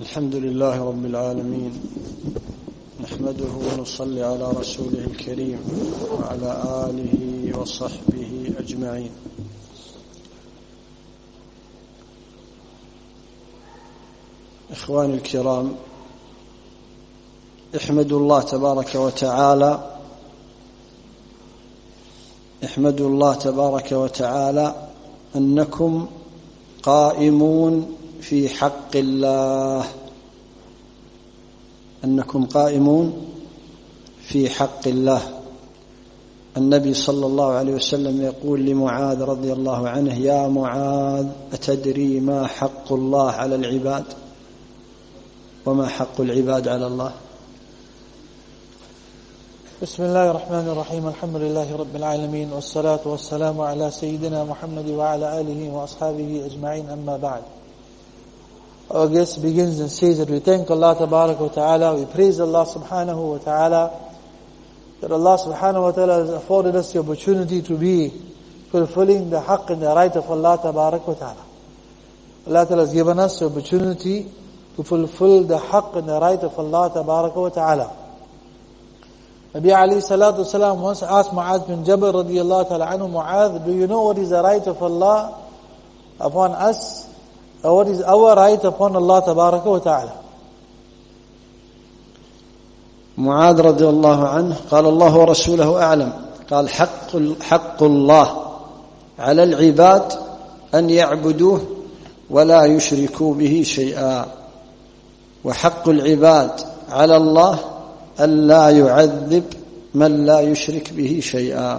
الحمد لله رب العالمين، نحمده ونصلي على رسوله الكريم وعلى آله وصحبه أجمعين. إخواني الكرام، احمدوا الله تبارك وتعالى أنكم قائمون في حق الله، أنكم قائمون في حق الله. النبي صلى الله عليه وسلم يقول لمعاذ رضي الله عنه: يا معاذ، أتدري ما حق الله على العباد وما حق العباد على الله؟ بسم الله الرحمن الرحيم. الحمد لله رب العالمين، والصلاة والسلام على سيدنا محمد وعلى آله وأصحابه أجمعين. أما بعد. Our guest begins and says that we thank Allah Tabarak wa Ta'ala, we praise Allah Subhanahu wa Ta'ala, that Allah Subhanahu wa Ta'ala has afforded us the opportunity to be fulfilling the haqq and the right of Allah Tabarak wa Ta'ala. Allah Ta'ala has given us the opportunity to fulfill the haqq and the right of Allah Tabarak wa Ta'ala. Nabi alayhi salatu wasalam once asked Mu'adh bin Jabal radiyallahu ta'ala anhu, Mu'adh, do you know what is the right of Allah upon us? Or what is our right upon Allah Tabaraka wa Ta'ala? معاذ رضي الله عنه قال: الله ورسوله أعلم. قال: حق الله على العباد أن يعبدوه ولا يشركوا به شيئا، وحق العباد على الله أن لا يعذب من لا يشرك به شيئا.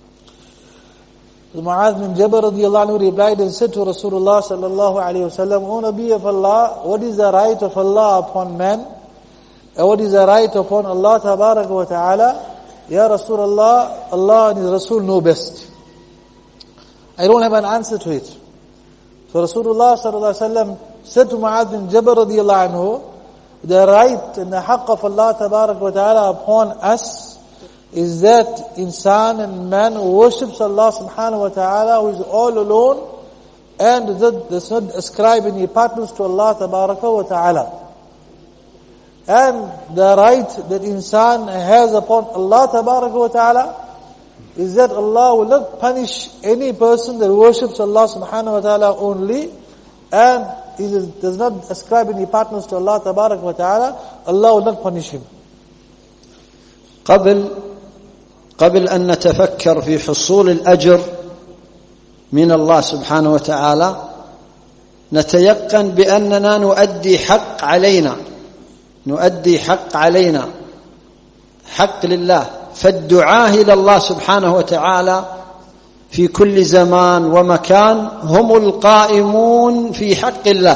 Mu'adh bin Jabal radiyallahu anhu replied and said to Rasulullah sallallahu alayhi wa sallam, O Nabi of Allah, what is the right of Allah upon man? And what is the right upon Allah Tabaraka wa Ta'ala? Ya Rasulullah, Allah and His Rasul know best. I don't have an answer to it. So Rasulullah sallallahu alayhi wa sallam said to Mu'adh bin Jabal radiyallahu anhu, the right and the haqq of Allah Tabaraka wa Ta'ala upon us is that insan and man worships Allah Subhanahu wa Ta'ala, who is all alone and does not ascribe any partners to Allah Tabaraka wa Ta'ala. And the right that insan has upon Allah Tabaraka wa Ta'ala is that Allah will not punish any person that worships Allah Subhanahu wa Ta'ala only and he does not ascribe any partners to Allah Tabaraka wa Ta'ala. Allah will not punish him. قبل أن نتفكر في حصول الأجر من الله سبحانه وتعالى، نتيقن بأننا نؤدي حق علينا، حق لله. فالدعاة إلى الله سبحانه وتعالى في كل زمان ومكان هم القائمون في حق الله.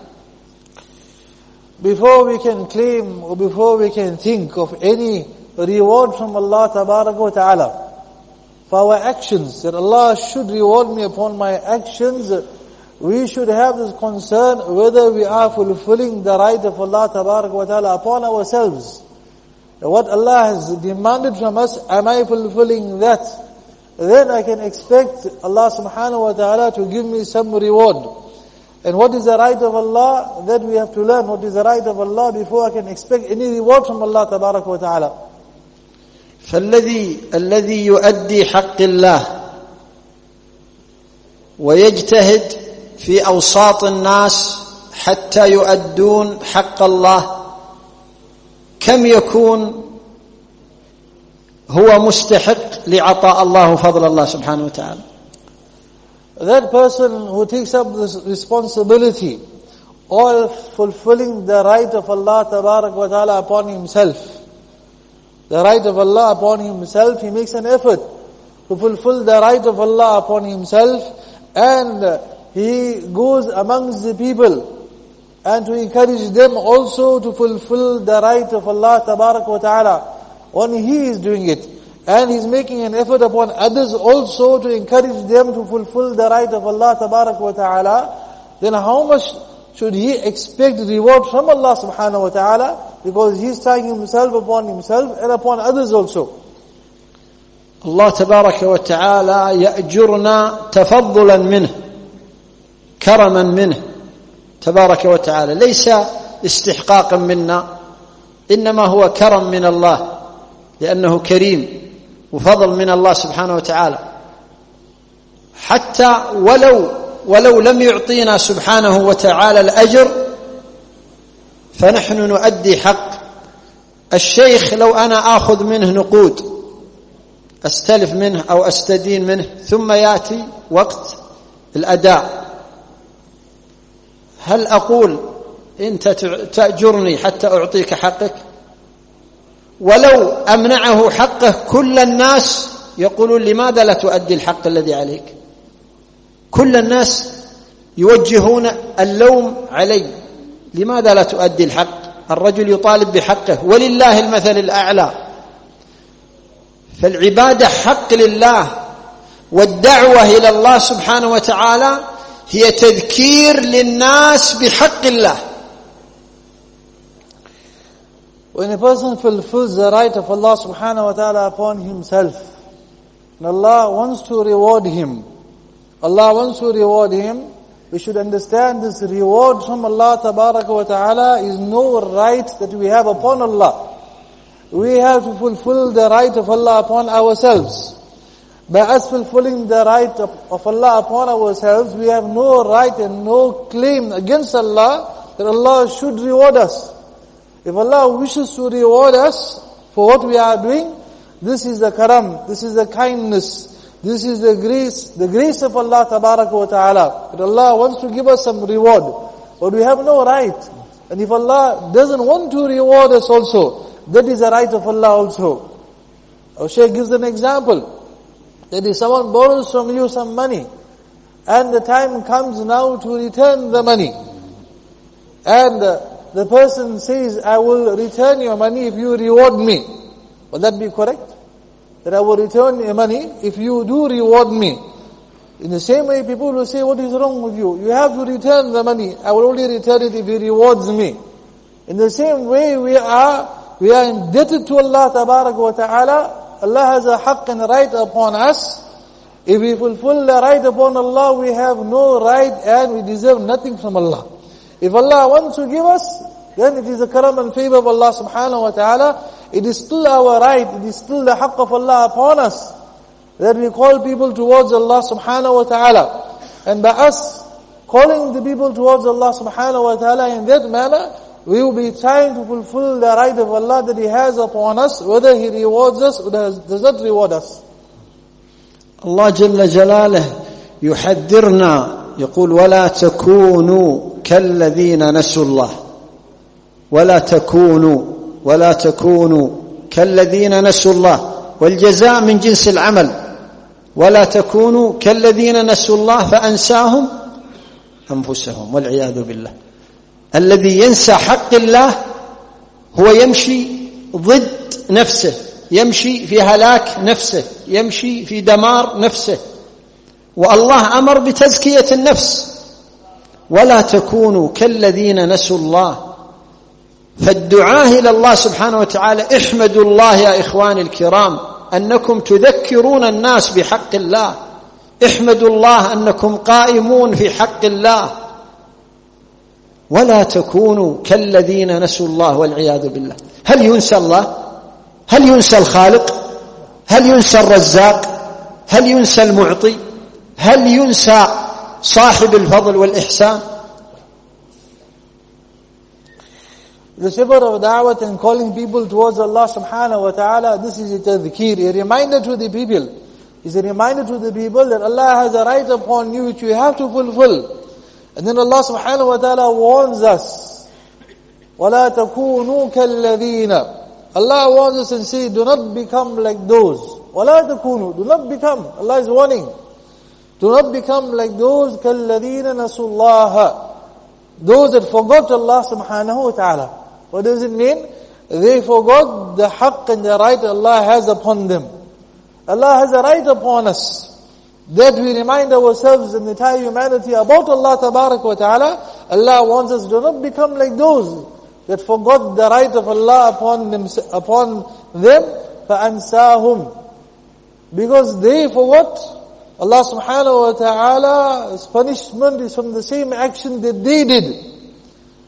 Before we can claim or before we can think of any reward from Allah Tabaraka wa Ta'ala for our actions, that Allah should reward me upon my actions, we should have this concern whether we are fulfilling the right of Allah Tabaraka wa Ta'ala upon ourselves. What Allah has demanded from us, am I fulfilling that? Then I can expect Allah Subhanahu wa Ta'ala to give me some reward. And what is the right of Allah? That we have to learn what is the right of Allah before I can expect any reward from Allah Tabaraka wa Ta'ala. الذي يؤدي حق الله ويجتهد في أوساط الناس حتى يؤدون حق الله، كم يكون هو مستحق لعطاء الله وفضل الله سبحانه وتعالى. That person who takes up this responsibility of fulfilling the right of Allah Tabarak wa Ta'ala upon himself, the right of Allah upon himself, he makes an effort to fulfill the right of Allah upon himself, and he goes amongst the people and to encourage them also to fulfill the right of Allah Tabarak wa Ta'ala when he is doing it. And he's making an effort upon others also to encourage them to fulfill the right of Allah Tabarak wa Ta'ala. Then how much should he expect reward from Allah Subhanahu wa Ta'ala? Because he's trying himself upon himself and upon others also. Allah Tabaraka wa Ta'ala يأجرنا تفضلا منه كرما منه تبارك وتعالى، استحقاق منا، إنما هو كرم من الله، لأنه كريم وفضل من الله سبحانه وتعالى. حتى ولو لم يعطينا سبحانه وتعالى الأجر فنحن نؤدي حق الشيخ. لو أنا آخذ منه نقود، أستلف منه أو أستدين منه، ثم يأتي وقت الأداء، هل أقول أنت تأجرني حتى أعطيك حقك؟ ولو أمنعه حقه كل الناس يقولون لماذا لا تؤدي الحق الذي عليك؟ كل الناس يوجهون اللوم علي، لماذا لا تؤدي الحق؟ الرجل يطالب بحقه ولله المثل الأعلى. فالعبادة حق لله، والدعوة إلى الله سبحانه وتعالى هي تذكير للناس بحق الله. When a person fulfills the right of Allah subhanahu wa ta'ala upon himself, and Allah wants to reward him, we should understand this reward from Allah tabaraka wa ta'ala is no right that we have upon Allah. We have to fulfill the right of Allah upon ourselves. By us fulfilling the right of Allah upon ourselves, we have no right and no claim against Allah that Allah should reward us. If Allah wishes to reward us for what we are doing, this is the karam, this is the kindness, this is the grace of Allah tabaraka wa ta'ala. That Allah wants to give us some reward, but we have no right. And if Allah doesn't want to reward us also, that is the right of Allah also. Our Shaykh gives an example, that if someone borrows from you some money, and the time comes now to return the money, and the person says, I will return your money if you reward me. Will that be correct? That I will return your money if you do reward me. In the same way, people will say, what is wrong with you? You have to return the money. I will only return it if he rewards me. In the same way, we are indebted to Allah tabaraka wa ta'ala. Allah has a haqq and right upon us. If we fulfill the right upon Allah, we have no right and we deserve nothing from Allah. If Allah wants to give us, then it is the karam and favor of Allah subhanahu wa ta'ala. It is still our right, it is still the haqq of Allah upon us, that we call people towards Allah subhanahu wa ta'ala. And by us calling the people towards Allah subhanahu wa ta'ala in that manner, we will be trying to fulfill the right of Allah that He has upon us, whether He rewards us or does not reward us. Allah جل جلاله يحذرنا، يقول ولا تكونوا كالذين نسوا الله، ولا تكونوا كالذين نسوا الله، والجزاء من جنس العمل. ولا تكونوا كالذين نسوا الله فأنساهم أنفسهم والعياذ بالله. الذي ينسى حق الله هو يمشي ضد نفسه، يمشي في هلاك نفسه، يمشي في دمار نفسه. والله أمر بتزكية النفس. ولا تكونوا كالذين نسوا الله. فالدعاء إلى الله سبحانه وتعالى، احمدوا الله يا إخواني الكرام أنكم تذكرون الناس بحق الله، احمدوا الله أنكم قائمون في حق الله. ولا تكونوا كالذين نسوا الله والعياذ بالله. هل ينسى الله؟ هل ينسى الخالق؟ هل ينسى الرزاق؟ هل ينسى المعطي؟ هل ينسى صاحب الفضل والإحسان؟ The shiver of da'wat and calling people towards Allah subhanahu wa ta'ala, this is a tadhkir, a reminder to the people. It's a reminder to the people that Allah has a right upon you which you have to fulfill. And then Allah subhanahu wa ta'ala warns us, وَلَا تَكُونُوا كَالَّذِينَ. Allah warns us and says, do not become like those. وَلَا تَكُونُوا, do not become. Allah is warning. Do not become like those كَالَّذِينَ نَسُوا اللَّهَ. Those that forgot Allah subhanahu wa ta'ala. What does it mean? They forgot the haqq and the right Allah has upon them. Allah has a right upon us, that we remind ourselves and the entire humanity about Allah tabarak wa ta'ala. Allah wants us, do not become like those that forgot the right of Allah upon them, فَأَنْسَاهُمْ. Because they forgot, Allah subhanahu wa ta'ala's punishment is from the same action that they did.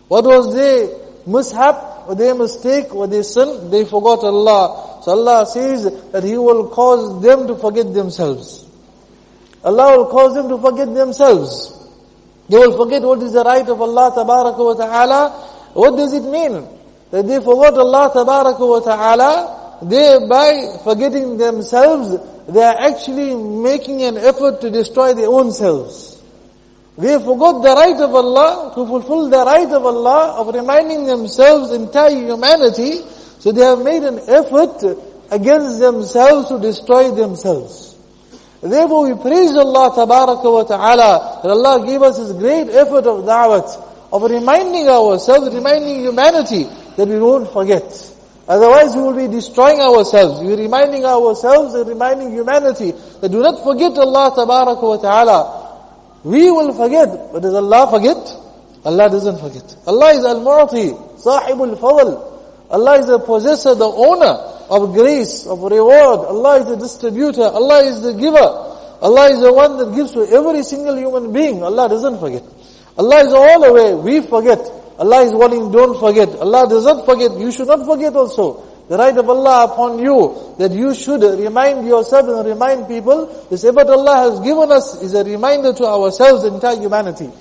What was their mishap, or their mistake, or their sin? They forgot Allah. So Allah says that He will cause them to forget themselves. Allah will cause them to forget themselves. They will forget what is the right of Allah Tabaraka wa Ta'ala. What does it mean? That they forgot Allah Tabaraka wa Ta'ala, thereby forgetting themselves, they are actually making an effort to destroy their own selves. They forgot the right of Allah, to fulfill the right of Allah, of reminding themselves, entire humanity, so they have made an effort against themselves to destroy themselves. Therefore we praise Allah Tabaraka wa Ta'ala, that Allah gave us this great effort of da'wat, of reminding ourselves, reminding humanity, that we won't forget. Otherwise we will be destroying ourselves. We are reminding ourselves and reminding humanity that do not forget Allah Tabaraka wa Ta'ala. We will forget, but does Allah forget? Allah doesn't forget. Allah is Al-Mu'ti, Sahibul Fadl. Allah is the possessor, the owner of grace, of reward. Allah is the distributor. Allah is the giver. Allah is the one that gives to every single human being. Allah doesn't forget. Allah is all aware. We forget. Allah is warning, don't forget. Allah does not forget. You should not forget also. The right of Allah upon you, that you should remind yourself and remind people. This effort Allah has given us is a reminder to ourselves, the entire humanity.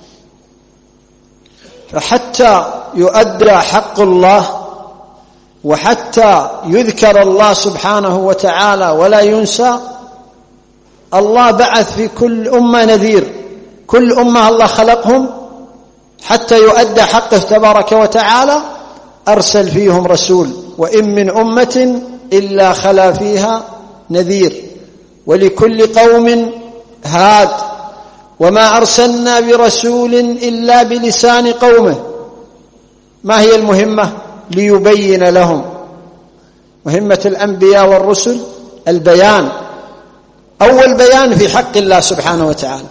فحتى يؤدى حق الله وحتى يذكر الله سبحانه وتعالى ولا ينسى، الله بعث في كل أمة نذير. كل أمة الله خلقهم حتى يؤدى حقه تبارك وتعالى، أرسل فيهم رسول. وإن من أمة إلا خلا فيها نذير، ولكل قوم هاد، وما أرسلنا برسول إلا بلسان قومه. ما هي المهمة؟ ليبين لهم. مهمة الأنبياء والرسل البيان، أول بيان في حق الله سبحانه وتعالى.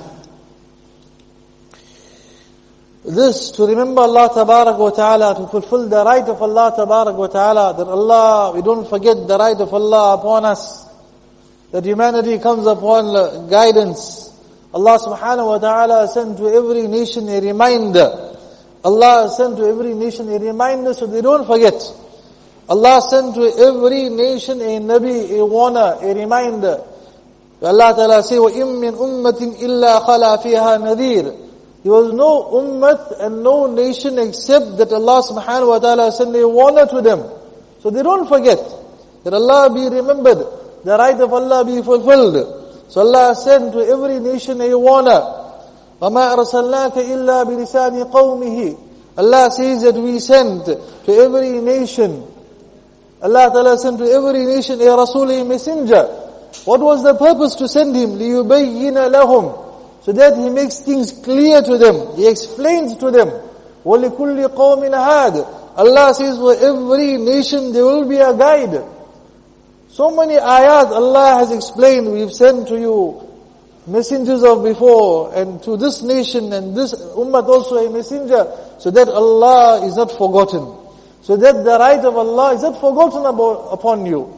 This, to remember Allah Tabarak wa Ta'ala, to fulfill the right of Allah Tabarak wa Ta'ala, that Allah, we don't forget the right of Allah upon us, that humanity comes upon guidance. Allah Subhanahu wa Ta'ala sent to every nation a reminder. Allah sent to every nation a reminder so they don't forget. Allah sent to every nation a Nabi, a warner, a reminder. Allah Ta'ala say, وَإِن مِّنْ أُمَّةٍ إِلَّا خَلَى فِيهَا نَذِيرٌ. There was no ummah and no nation except that Allah Subhanahu wa Ta'ala sent a warner to them. So they don't forget. That Allah be remembered, the right of Allah be fulfilled. So Allah sent to every nation a warner. وَمَا أَرْسَلْنَاكَ إِلَّا بِلِسَانِ قَوْمِهِ. Allah says that we sent to every nation. Allah Ta'ala sent to every nation a Rasul, a messenger. What was the purpose to send him? لِيُبَيِّنَ لَهُمْ. So that he makes things clear to them. He explains to them. وَلِكُلِّ قَوْمٍ هَادٍ. Allah says for every nation there will be a guide. So many ayat Allah has explained. We've sent to you messengers of before, and to this nation and this ummah also a messenger, so that Allah is not forgotten. So that the right of Allah is not forgotten upon you.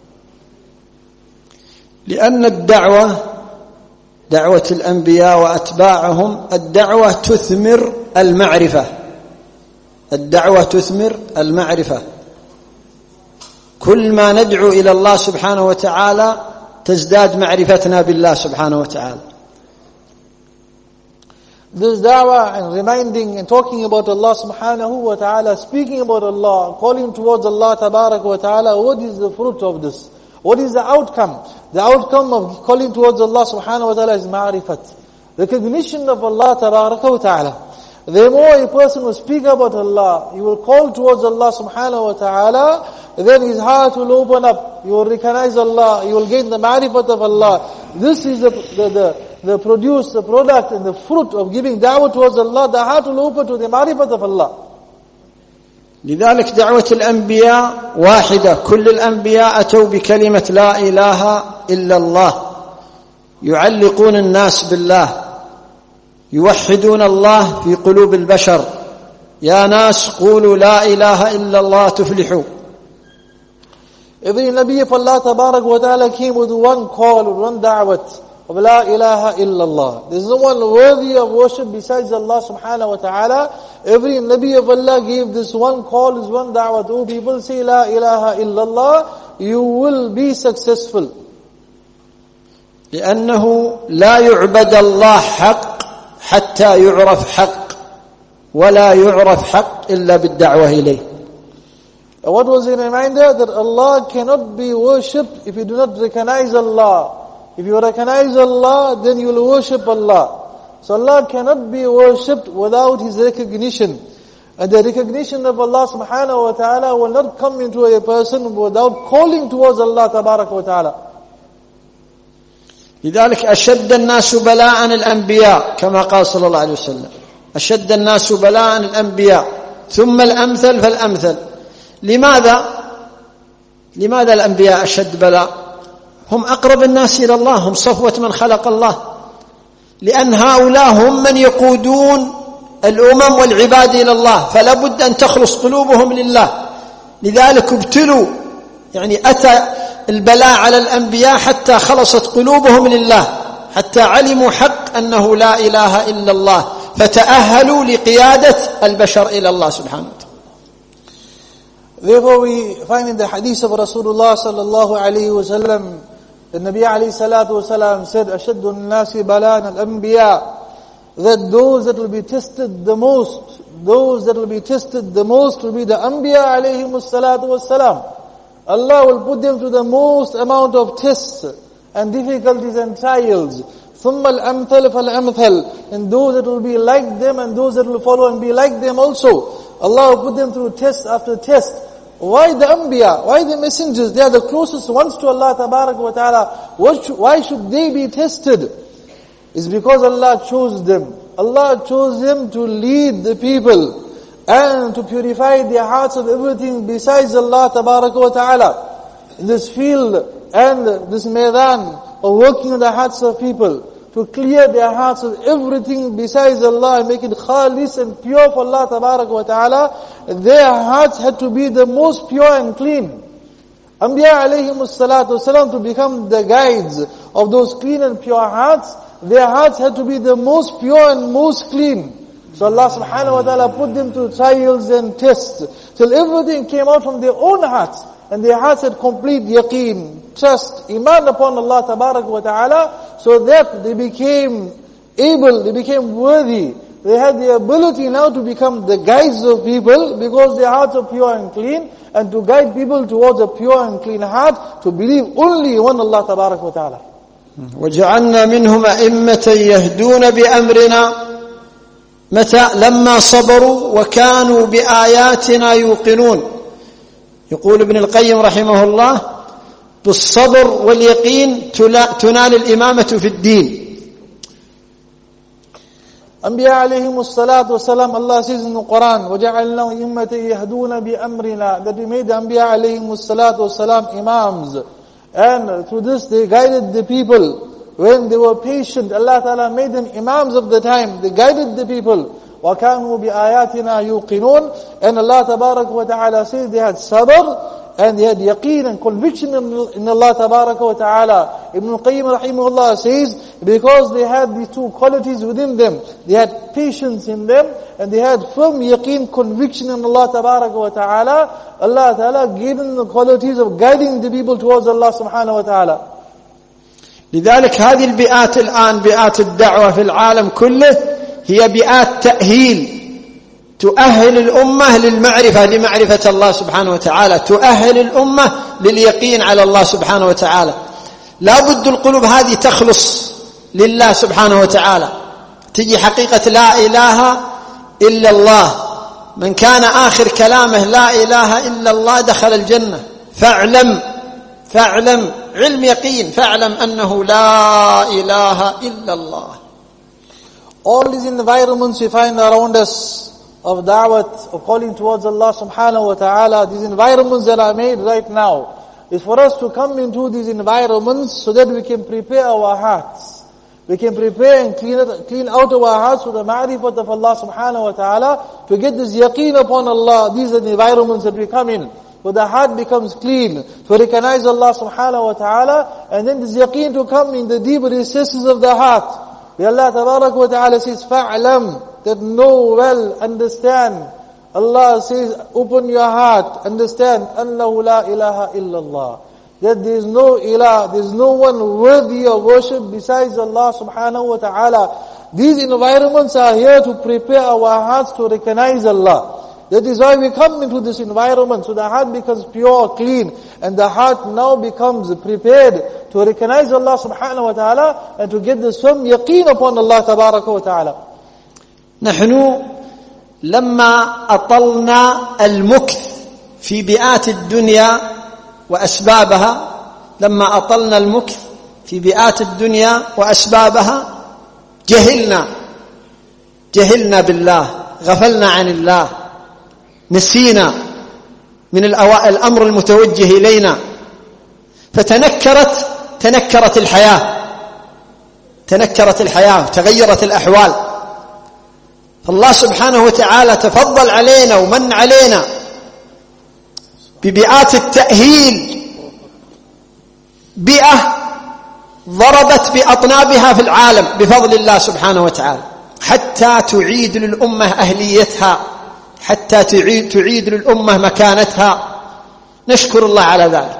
لأن الدعوة دعوة الأنبياء وأتباعهم، الدعوة تثمر المعرفة. الدعوة تثمر المعرفة. كل ما ندعو إلى الله سبحانه وتعالى تزداد معرفتنا بالله سبحانه وتعالى. This da'wah and reminding and talking about Allah subhanahu wa ta'ala, speaking about Allah, calling towards Allah tabarak wa ta'ala, what is the fruit of this? What is the outcome? The outcome of calling towards Allah subhanahu wa ta'ala is ma'rifat. Recognition of Allah tabaraka wa ta'ala. The more a person will speak about Allah, he will call towards Allah subhanahu wa ta'ala, then his heart will open up, he will recognize Allah, he will gain the ma'rifat of Allah. This is the produce, the product and the fruit of giving da'wah towards Allah. The heart will open to the ma'rifat of Allah. لذلك دعوة الأنبياء واحدة. كل الأنبياء أتوا بكلمة لا إله إلا الله، يعلقون الناس بالله، يوحدون الله في قلوب البشر. يا ناس قولوا لا إله إلا الله تفلحوا. Every Nabi of Allah Tabarak wa Ta'ala came with one call, with one da'wat of La ilaha illallah. There is no one worthy of worship besides Allah Subhanahu wa Ta'ala. Every Nabi of Allah gave this one call, this one da'wah. Oh people, say La ilaha illallah, you will be successful. لأنه لا يعبد الله حق حتى يعرف حق ولا يعرف حق إلا بالدعوة إليه. What was a reminder? That Allah cannot be worshipped if you do not recognize Allah. If you recognize Allah, then you will worship Allah. So Allah cannot be worshipped without His recognition. And the recognition of Allah subhanahu wa ta'ala will not come into a person without calling towards Allah tabarak wa ta'ala. لذلك أشد الناس بلاء الأنبياء كما قال صلى الله عليه وسلم. أشد الناس بلاء الأنبياء ثم الأمثل فالأمثل. لماذا الأنبياء أشد بلاء؟ هم أقرب الناس إلى الله، هم صفوة من خلق الله، لأن هؤلاء هم من يقودون الأمم والعباد إلى الله، فلا بد أن تخلص قلوبهم لله. لذلك ابتلوا، يعني أتى البلاء على الأنبياء حتى خلصت قلوبهم لله، حتى علموا حق أنه لا إله إلا الله، فتأهلوا لقيادة البشر إلى الله سبحانه وتعالى. Therefore we find in the hadith of Rasulullah sallallahu alayhi wa sallam, the Nabi alayhi salatu wa sallam said, أَشَدُّ النَّاسِ بَلَانَ الْأَنْبِيَاءِ, that those that will be tested the most, will be the Anbiya alayhi salatu wa sallam. Allah will put them to the most amount of tests and difficulties and trials. ثُمَّ الْأَمْثَلِ فَالْأَمْثَلِ, and those that will be like them and those that will follow and be like them also. Allah will put them through test after test. Why the Anbiya? Why the messengers? They are the closest ones to Allah tabarak wa ta'ala. Why should they be tested? It's because Allah chose them. Allah chose them to lead the people and to purify their hearts of everything besides Allah tabarak wa ta'ala. In this field and this maidan of working on the hearts of people, to clear their hearts of everything besides Allah and make it khalis and pure for Allah tabarak wa ta'ala, their hearts had to be the most pure and clean. Anbiya alayhimus salatu wasalam, to become the guides of those clean and pure hearts, their hearts had to be the most pure and most clean. So Allah subhanahu wa ta'ala put them through trials and tests, till everything came out from their own hearts, and their hearts had complete yaqeen, trust, iman upon Allah tabarak wa ta'ala, so that they became able, they became worthy, they had the ability now to become the guides of people, because their hearts are pure and clean, and to guide people towards a pure and clean heart, to believe only one Allah tabarak wa ta'ala. وجعلنا منهم أئمة يهدون بأمرنا متى لما صبروا وكانوا بآياتنا يوقنون. يقول ابن القيم رحمه الله: بالصبر واليقين تنال الإمامة في الدين. Anbiya alayhimus salatu wasalam, Allah says in the Quran, وَجَعَلْنَا إِمَّةً يَهْدُونَ بِأَمْرِنَا, that we made the Anbiya alayhimus salatu wasalam imams. And through this they guided the people. When they were patient, Allah Ta'ala made them imams of the time. They guided the people. وَكَانُوا بِآيَاتِنَا يُوقِنُونَ. And Allah Tabarak wa Ta'ala says they had sabr, and they had yaqeen and conviction in Allah Tabarak wa Ta'ala. Ibn al-Qayyim rahimahullah says, because they had these two qualities within them, they had patience in them, and they had firm yaqeen, conviction in Allah Tabarak wa Ta'ala, Allah Ta'ala gave them the qualities of guiding the people towards Allah subhanahu wa ta'ala. لذلك هذه البيئات الآن، بيئات الدعوة في العالم كله، هي بيئات تأهيل، تؤهل الأمة لمعرفة الله سبحانه وتعالى، تؤهل الأمة لليقين على الله سبحانه وتعالى. لا بد القلوب هذه تخلص لله سبحانه وتعالى، تجي حقيقة لا إله إلا الله. من كان آخر كلامه لا إله إلا الله دخل الجنة. فاعلم علم يقين، فاعلم أنه لا إله إلا الله. All these environments we find around us of da'wat, of calling towards Allah subhanahu wa ta'ala, these environments that are made right now, is for us to come into these environments so that we can prepare our hearts. We can prepare and clean out our hearts with the ma'rifat of Allah subhanahu wa ta'ala, to get this yaqeen upon Allah. These are the environments that we come in, where the heart becomes clean, to recognize Allah subhanahu wa ta'ala, and then this yaqeen to come in the deep recesses of the heart. Where Allah tabarak wa ta'ala says, فَاعْلَمْ, that know well, understand. Allah says, open your heart, understand, Annahu la ilaha illallah. That there is no ilah, there is no one worthy of worship besides Allah subhanahu wa ta'ala. These environments are here to prepare our hearts to recognize Allah. That is why we come into this environment, so the heart becomes pure, clean, and the heart now becomes prepared to recognize Allah subhanahu wa ta'ala and to get this firm yaqeen upon Allah tabaraka wa ta'ala. نحن لما أطلنا المكث في بيئات الدنيا وأسبابها، لما أطلنا المكث في بيئات الدنيا وأسبابها جهلنا بالله، غفلنا عن الله، نسينا من الأمر المتوجه إلينا، فتنكرت الحياة وتغيرت الأحوال. فالله سبحانه وتعالى تفضل علينا ومن علينا ببيئات التأهيل، بيئة ضربت بأطنابها في العالم بفضل الله سبحانه وتعالى، حتى تعيد للأمة أهليتها، حتى تعيد للأمة مكانتها. نشكر الله على ذلك.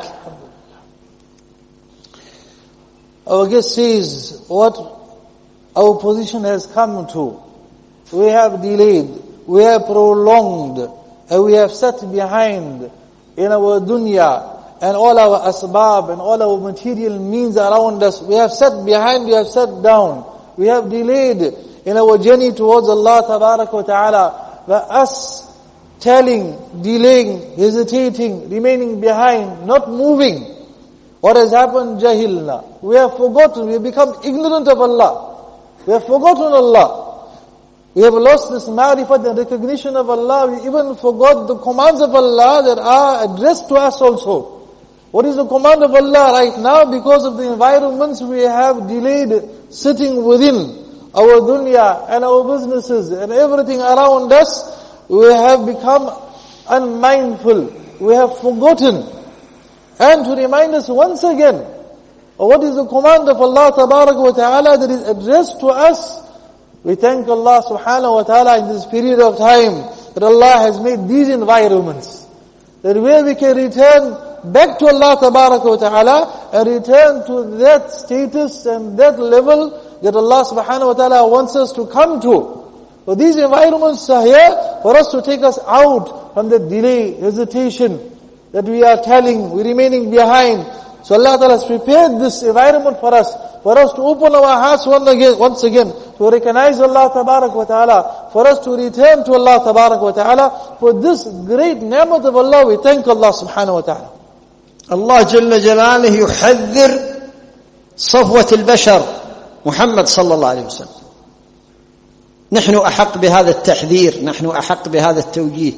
Our guest says what our position has come to. We have delayed, we have prolonged, and we have sat behind in our dunya and all our asbab and all our material means around us. We have sat behind, we have sat down. We have delayed in our journey towards Allah tabarak wa ta'ala. Us telling, delaying, hesitating, remaining behind, not moving. What has happened? Jahilna. We have forgotten, we have become ignorant of Allah. We have forgotten Allah. We have lost this ma'rifat and recognition of Allah. We even forgot the commands of Allah that are addressed to us also. What is the command of Allah right now? Because of the environments we have delayed sitting within our dunya and our businesses and everything around us, we have become unmindful. We have forgotten. And to remind us once again, what is the command of Allah tabarak wa ta'ala that is addressed to us, we thank Allah subhanahu wa ta'ala in this period of time that Allah has made these environments, that where we can return back to Allah tabarak wa ta'ala and return to that status and that level that Allah subhanahu wa ta'ala wants us to come to. So these environments are here for us to take us out from the delay, hesitation that we are telling, we're remaining behind. So Allah Ta'ala has prepared this environment for us to open our hearts once again, to recognize Allah Tabarak wa Ta'ala, for us to return to Allah Tabarak wa Ta'ala. For this great ni'mat of Allah, we thank Allah Subhanahu wa Ta'ala. Allah Jalla Jalaluhu يحذر صفوة البشر محمد صلى الله عليه وسلم. نحن أحق بهذا التحذير، نحن أحق بهذا التوجيه.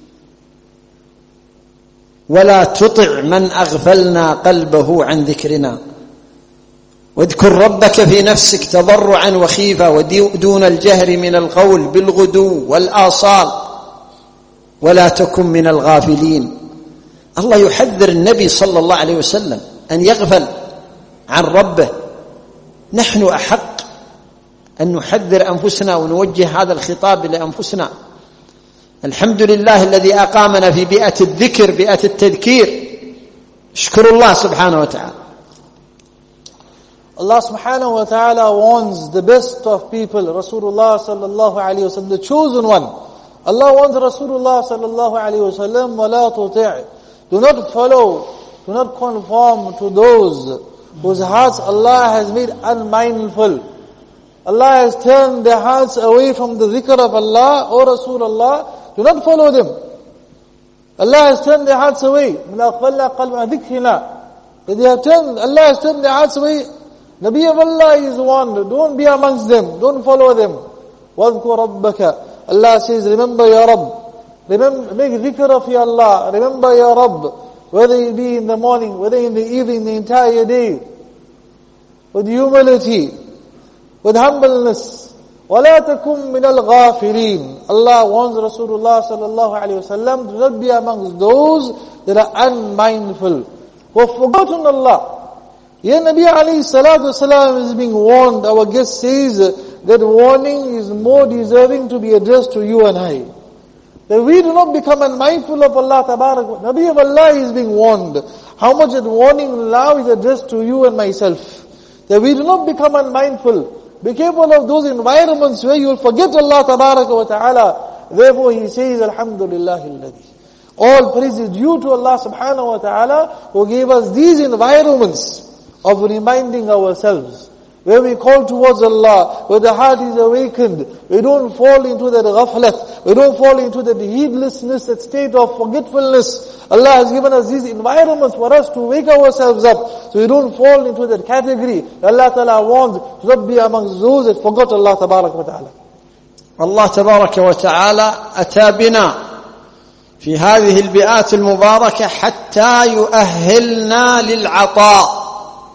ولا تطع من أغفلنا قلبه عن ذكرنا واذكر ربك في نفسك تضرعا وخيفا ودون الجهر من القول بالغدو والآصال ولا تكن من الغافلين. الله يحذر النبي صلى الله عليه وسلم أن يغفل عن ربه. نحن أحق أن نحذر أنفسنا ونوجه هذا الخطاب لأنفسنا. الحمد لله الذي أقامنا في بيئة الذكر، بيئة التذكير. اشكر الله سبحانه وتعالى. Allah subhanahu wa ta'ala warns the best of people, Rasulullah sallallahu alayhi wa sallam, the chosen one. Allah warns Rasulullah sallallahu alayhi wa sallam, وَلَا تُطِعْ. Do not follow, do not conform to those whose hearts Allah has made unmindful. Allah has turned their hearts away from the dhikr of Allah. O Rasulullah, do not follow them. Allah has turned their hearts away. Allah has turned their hearts away. Nabi of Allah is warned. Don't be amongst them. Don't follow them. وَاذْكُرْ رَبَّكَ. Allah says, remember your Rabb. Remember, make dhikr of your Allah. Remember your Rabb. Whether it be in the morning, whether in the evening, the entire day. With humility, with humbleness. وَلَا تَكُمْ مِنَ الْغَافِلِينَ. Allah warns Rasulullah sallallahu alayhi wa sallam, do not be amongst those that are unmindful, who have forgotten Allah. Ya Nabi alayhi salatu wasalam is being warned. Our guest says that warning is more deserving to be addressed to you and I. That we do not become unmindful of Allah Tabarak. Nabi of Allah is being warned. How much that warning now is addressed to you and myself. That we do not become unmindful. Be careful of those environments where you will forget Allah Tabarak wa Ta'ala. Therefore he says, Alhamdulillahi alladhi. All praise is due to Allah Subhanahu wa Ta'ala who gave us these environments of reminding ourselves. Where we call towards Allah, where the heart is awakened, we don't fall into that ghaflat, we don't fall into that heedlessness, that state of forgetfulness. Allah has given us these environments for us to wake ourselves up, so we don't fall into that category. Allah Ta'ala warns, do not be amongst those that forgot Allah Tabarak wa Ta'ala. Allah Tabarak wa Ta'ala أتى بنا في هذه البيئات المباركة حتى يؤهلنا للعطاء.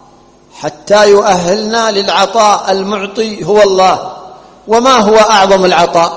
حتى يؤهلنا للعطاء. المعطي هو الله. وما هو أعظم العطاء؟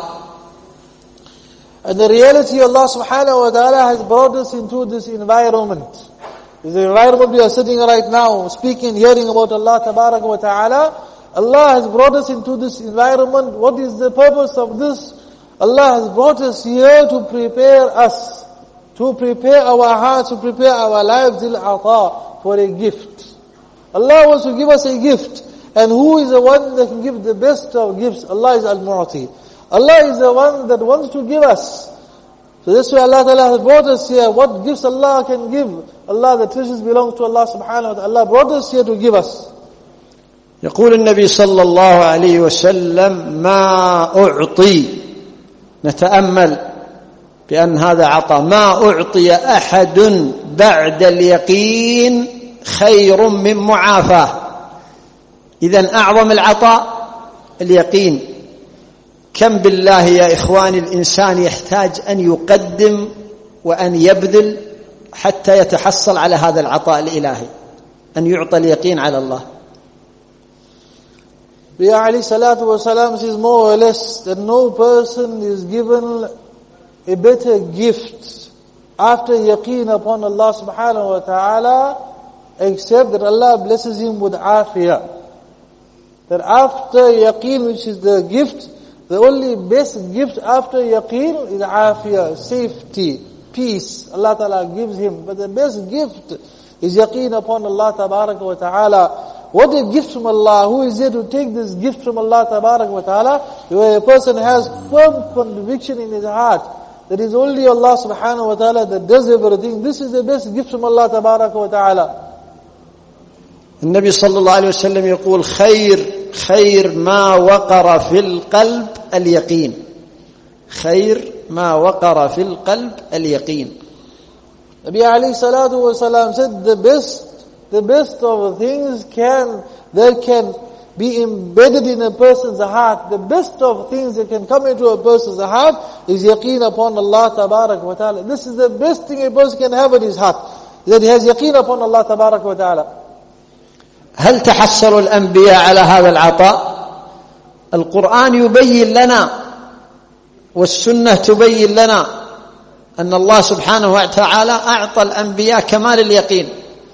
And the reality Allah subhanahu wa ta'ala has brought us into this environment. This environment we are sitting right now, speaking, hearing about Allah tabarak wa ta'ala. Allah has brought us into this environment. What is the purpose of this? Allah has brought us here to prepare us, to prepare our hearts, to prepare our lives, lil-ata, for a gift. Allah wants to give us a gift. And who is the one that can give the best of gifts? Allah is Al-Mu'ti. Allah is the one that wants to give us. So this way Allah Ta'ala has brought us here. What gifts Allah can give? Allah, the treasures belongs to Allah subhanahu wa ta'ala. Allah brought us here to give us. يقول النبي صلى الله عليه وسلم ما أعطي. نتأمل بأن هذا عطاء. ما أعطي أحد بعد اليقين خير من معافاة. إذن أعظم العطاء اليقين. كم بالله يا إخواني الإنسان يحتاج أن يقدم وأن يبذل حتى يتحصل على هذا العطاء الإلهي، أن يعطى اليقين على الله. Nabi alayhi salatu wa salam says more or less that no person is given a better gift after yaqeen upon Allah subhanahu wa ta'ala except that Allah blesses him with afiyah. That after yaqeen, which is the gift, the only best gift after yaqeen is afiyah, safety, peace. Allah Ta'ala gives him. But the best gift is yaqeen upon Allah Tabarak wa Ta'ala. What a gift from Allah. Who is there to take this gift from Allah Tabarak wa Ta'ala? Where a person has firm conviction in his heart that it is only Allah Subhanahu wa Ta'ala that does everything. This is the best gift from Allah Tabarak wa Ta'ala. النبي صلى الله عليه وسلم يقول خير ما وقر في القلب اليقين. خير ما وقر في القلب اليقين. Nabi alayhi salatu wa salam said the best of things that can be embedded in a person's heart. The best of things that can come into a person's heart is yaqeen upon Allah tabarak wa ta'ala. This is the best thing a person can have in his heart, that he has yaqeen upon Allah tabarak wa ta'ala. هل تحصل الأنبياء على هذا العطاء؟ القرآن يبين لنا والسنة تبين لنا أن الله سبحانه وتعالى أعطى الأنبياء كمال اليقين.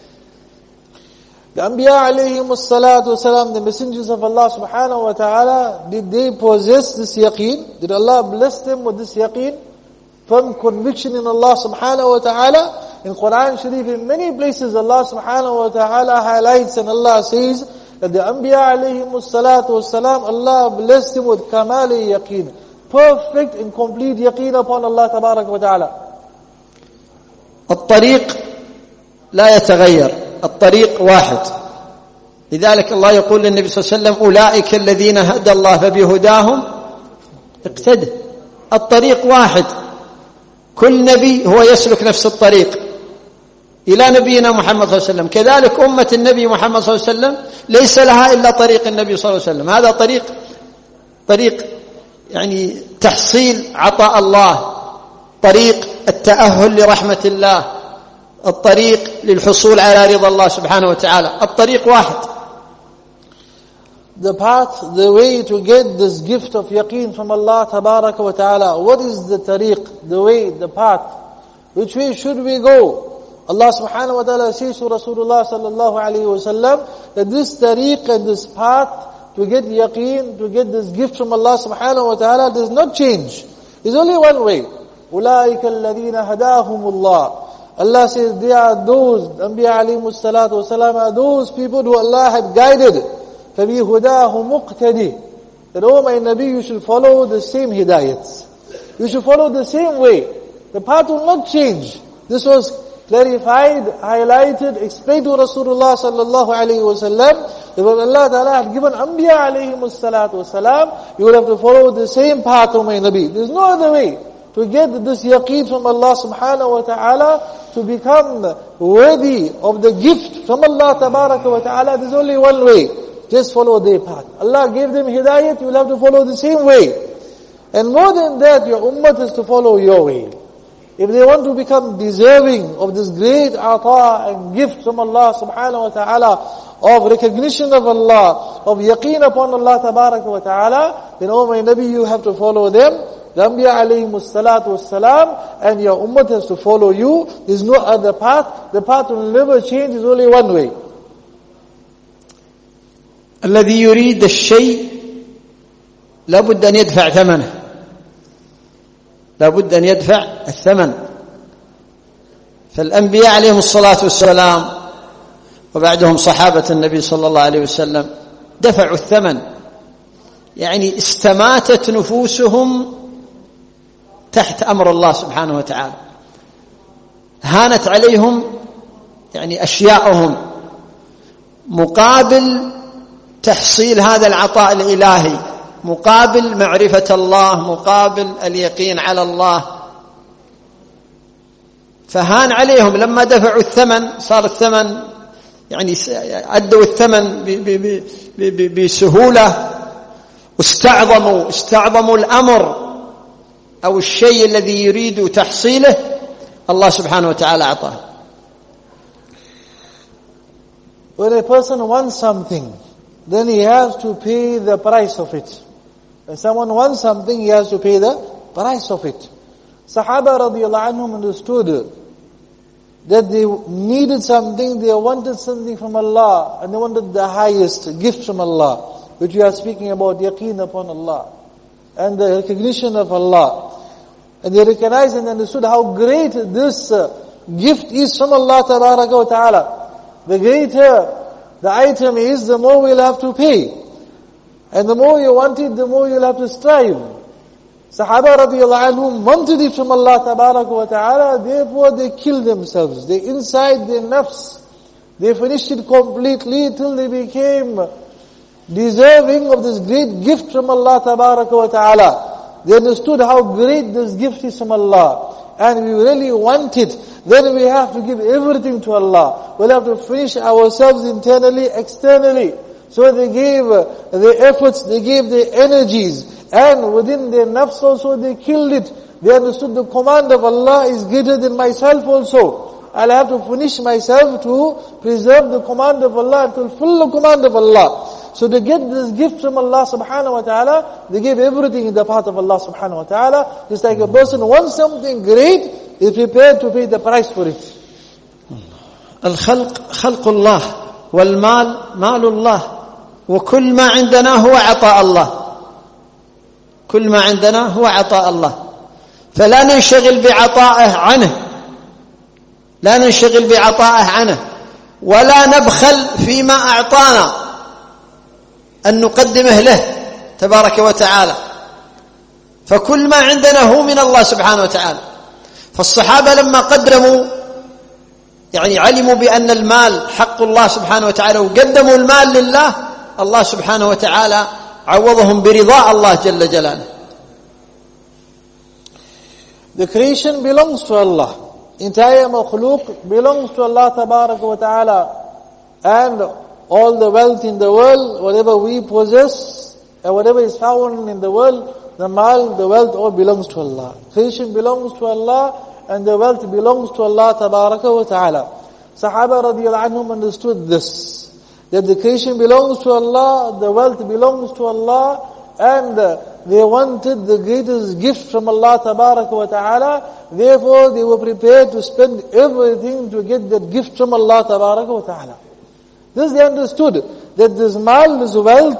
The Anbiya alayhim as-salatu wasalam, the messengers of Allah subhanahu wa ta'ala, did they possess this yaqeen? Did Allah bless them with this yaqeen? Firm conviction in Allah subhanahu wa ta'ala. In Quran Sharif, in many places Allah subhanahu wa ta'ala highlights and Allah says that the Anbiya alayhim as-salatu wasalam, Allah blessed them with kamali yaqeen. Perfect and complete yaqeen upon Allah tabarak wa ta'ala. الطريق لا يتغير. الطريق واحد. لذلك الله يقول للنبي صلى الله عليه وسلم أولئك الذين هدى الله فبهداهم اقتدى. الطريق واحد. كل نبي هو يسلك نفس الطريق إلى نبينا محمد صلى الله عليه وسلم. كذلك أمة النبي محمد صلى الله عليه وسلم ليس لها إلا طريق النبي صلى الله عليه وسلم. هذا طريق يعني تحصيل عطاء الله، طريق التأهل لرحمة الله، الطريق للحصول على رضا الله سبحانه وتعالى. الطريق واحد. The path, the way to get this gift of yaqeen from Allah tabaraka wa ta'ala. What is the tariq, the way, the path? Which way should we go? Allah subhanahu wa ta'ala says to Rasulullah sallallahu alayhi wa sallam that this tariq and this path to get yaqeen, to get this gift from Allah subhanahu wa ta'ala does not change. There's only one way. أُولَٰئِكَ الَّذِينَ هَدَاهُمُ اللَّهُ. Allah says they are those, Anbiya alayhimu salatu wasalam, are those people who Allah had guided. فَبِهُدَاهُ مُقْتَدِي. That, oh my Nabi, you should follow the same hidayats. You should follow the same way. The path will not change. This was clarified, highlighted, explained to Rasulullah sallallahu alayhi wa sallam. That when Allah Ta'ala had given Anbiya alayhimu salatu wasalam, you will have to follow the same path, oh my Nabi. There's no other way to get this yaqeen from Allah subhanahu wa ta'ala, to become worthy of the gift from Allah tabaraka wa ta'ala. There's only one way. Just follow their path. Allah gave them hidayat, you will have to follow the same way. And more than that, your ummah has to follow your way. If they want to become deserving of this great ata and gift from Allah subhanahu wa ta'ala, of recognition of Allah, of yaqeen upon Allah tabaraka wa ta'ala, then, oh my Nabi, you have to follow them. The Anbiya alayhimu salatu wassalam, and your ummah has to follow you. There's no other path. The path will never change. There's only one way. الذي يريد الشيء لابد أن يدفع ثمنه. لابد أن يدفع الثمن. فالأنبياء عليهم الصلاة والسلام وبعدهم صحابة النبي صلى الله عليه وسلم دفعوا الثمن. يعني استماتت نفوسهم تحت أمر الله سبحانه وتعالى. هانت عليهم يعني أشياءهم مقابل تحصيل هذا العطاء الإلهي، مقابل معرفة الله، مقابل اليقين على الله. فهان عليهم لما دفعوا الثمن، صار الثمن يعني أدوا الثمن بسهولة، واستعظموا الأمر أو الشيء الذي يريد تحصيله الله سبحانه وتعالى أعطاه. When a person wants something, then he has to pay the price of it. When someone wants something, he has to pay the price of it. Sahaba radiyallahu anhum understood that they needed something, they wanted something from Allah, and they wanted the highest gift from Allah, which we are speaking about, yaqeen upon Allah, and the recognition of Allah. And they recognized and understood how great this gift is from Allah tabaraka wa ta'ala. The greater the item is, the more we'll have to pay. And the more you want it, the more you'll have to strive. Sahaba radiyallahu anhum wanted it from Allah tabaraka wa ta'ala, therefore they killed themselves. They inside their nafs. They finished it completely till they became deserving of this great gift from Allah tabaraka wa ta'ala. They understood how great this gift is from Allah. And we really want it. Then we have to give everything to Allah. We'll have to finish ourselves internally, externally. So they gave their efforts, they gave their energies. And within their nafs also they killed it. They understood the command of Allah is greater than myself also. I'll have to finish myself to preserve the command of Allah and fulfill the command of Allah. So to get this gift from Allah subhanahu wa ta'ala, they gave everything in the path of Allah subhanahu wa ta'ala. Just like a person wants something great, is prepared to pay the price for it. الخلق خلق الله والمال مال الله وكل ما عندنا هو عطاء الله. كل ما عندنا هو عطاء الله. فلا ننشغل بعطائه عنه، لا ننشغل بعطائه عنه، ولا نبخل فيما أعطانا أن نقدمه له تبارك وتعالى. فكل ما عندنا هو من الله سبحانه وتعالى. فالصحابة لما قدموا يعني علموا بأن المال حق الله سبحانه وتعالى وقدموا المال لله، الله سبحانه وتعالى عوضهم برضاء الله جل جلاله. The creation belongs to Allah. Entire makhluk belongs to Allah tabaraka wa ta'ala. And all the wealth in the world, whatever we possess, and whatever is found in the world, the mal, the wealth, all belongs to Allah. Creation belongs to Allah, and the wealth belongs to Allah tabaraka wa ta'ala. Sahaba radiyallahu anhum understood this, that the creation belongs to Allah, the wealth belongs to Allah, and they wanted the greatest gift from Allah tabaraka wa ta'ala. Therefore they were prepared to spend everything to get that gift from Allah tabaraka wa ta'ala. This they understood, that this mal, this wealth,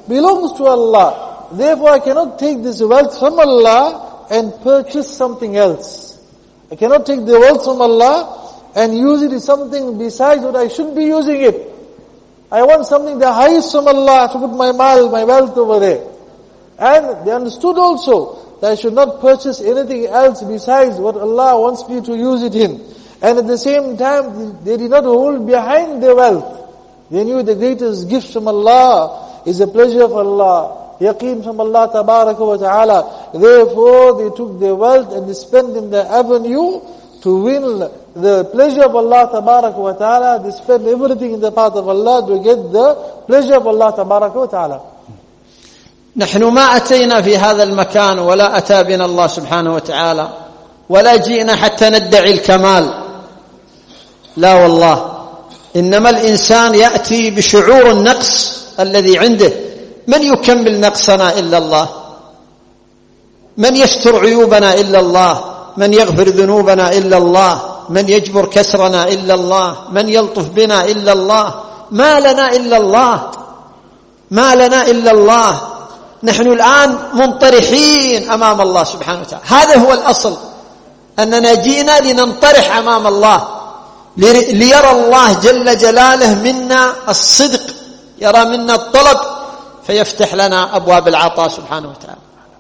belongs to Allah. Therefore I cannot take this wealth from Allah and purchase something else. I cannot take the wealth from Allah and use it as something besides what I should be using it. I want something the highest from Allah to put my wealth over there. And they understood also that I should not purchase anything else besides what Allah wants me to use it in. And at the same time, they did not hold behind their wealth. They knew the greatest gift from Allah is the pleasure of Allah, yaqeen from Allah tabaraka wa ta'ala. Therefore, they took their wealth and they spent in the avenue to win the pleasure of Allah tabaraka wa ta'ala. They spent everything in the path of Allah to get the pleasure of Allah tabaraka wa ta'ala. نحن ما أتينا في هذا المكان ولا أتى بنا الله سبحانه وتعالى ولا جئنا حتى ندعي الكمال. لا والله، إنما الإنسان يأتي بشعور النقص الذي عنده. من يكمل نقصنا إلا الله؟ من يستر عيوبنا إلا الله؟ من يغفر ذنوبنا إلا الله؟ من يجبر كسرنا إلا الله؟ من يلطف بنا إلا الله؟ ما لنا إلا الله، ما لنا إلا الله. نحن الآن منطرحين أمام الله سبحانه وتعالى. هذا هو الأصل، أننا جئنا لننطرح أمام الله، ليرى الله جل جلاله منا الصدق، يرى منا الطلب، فيفتح لنا أبواب العطاء سبحانه وتعالى.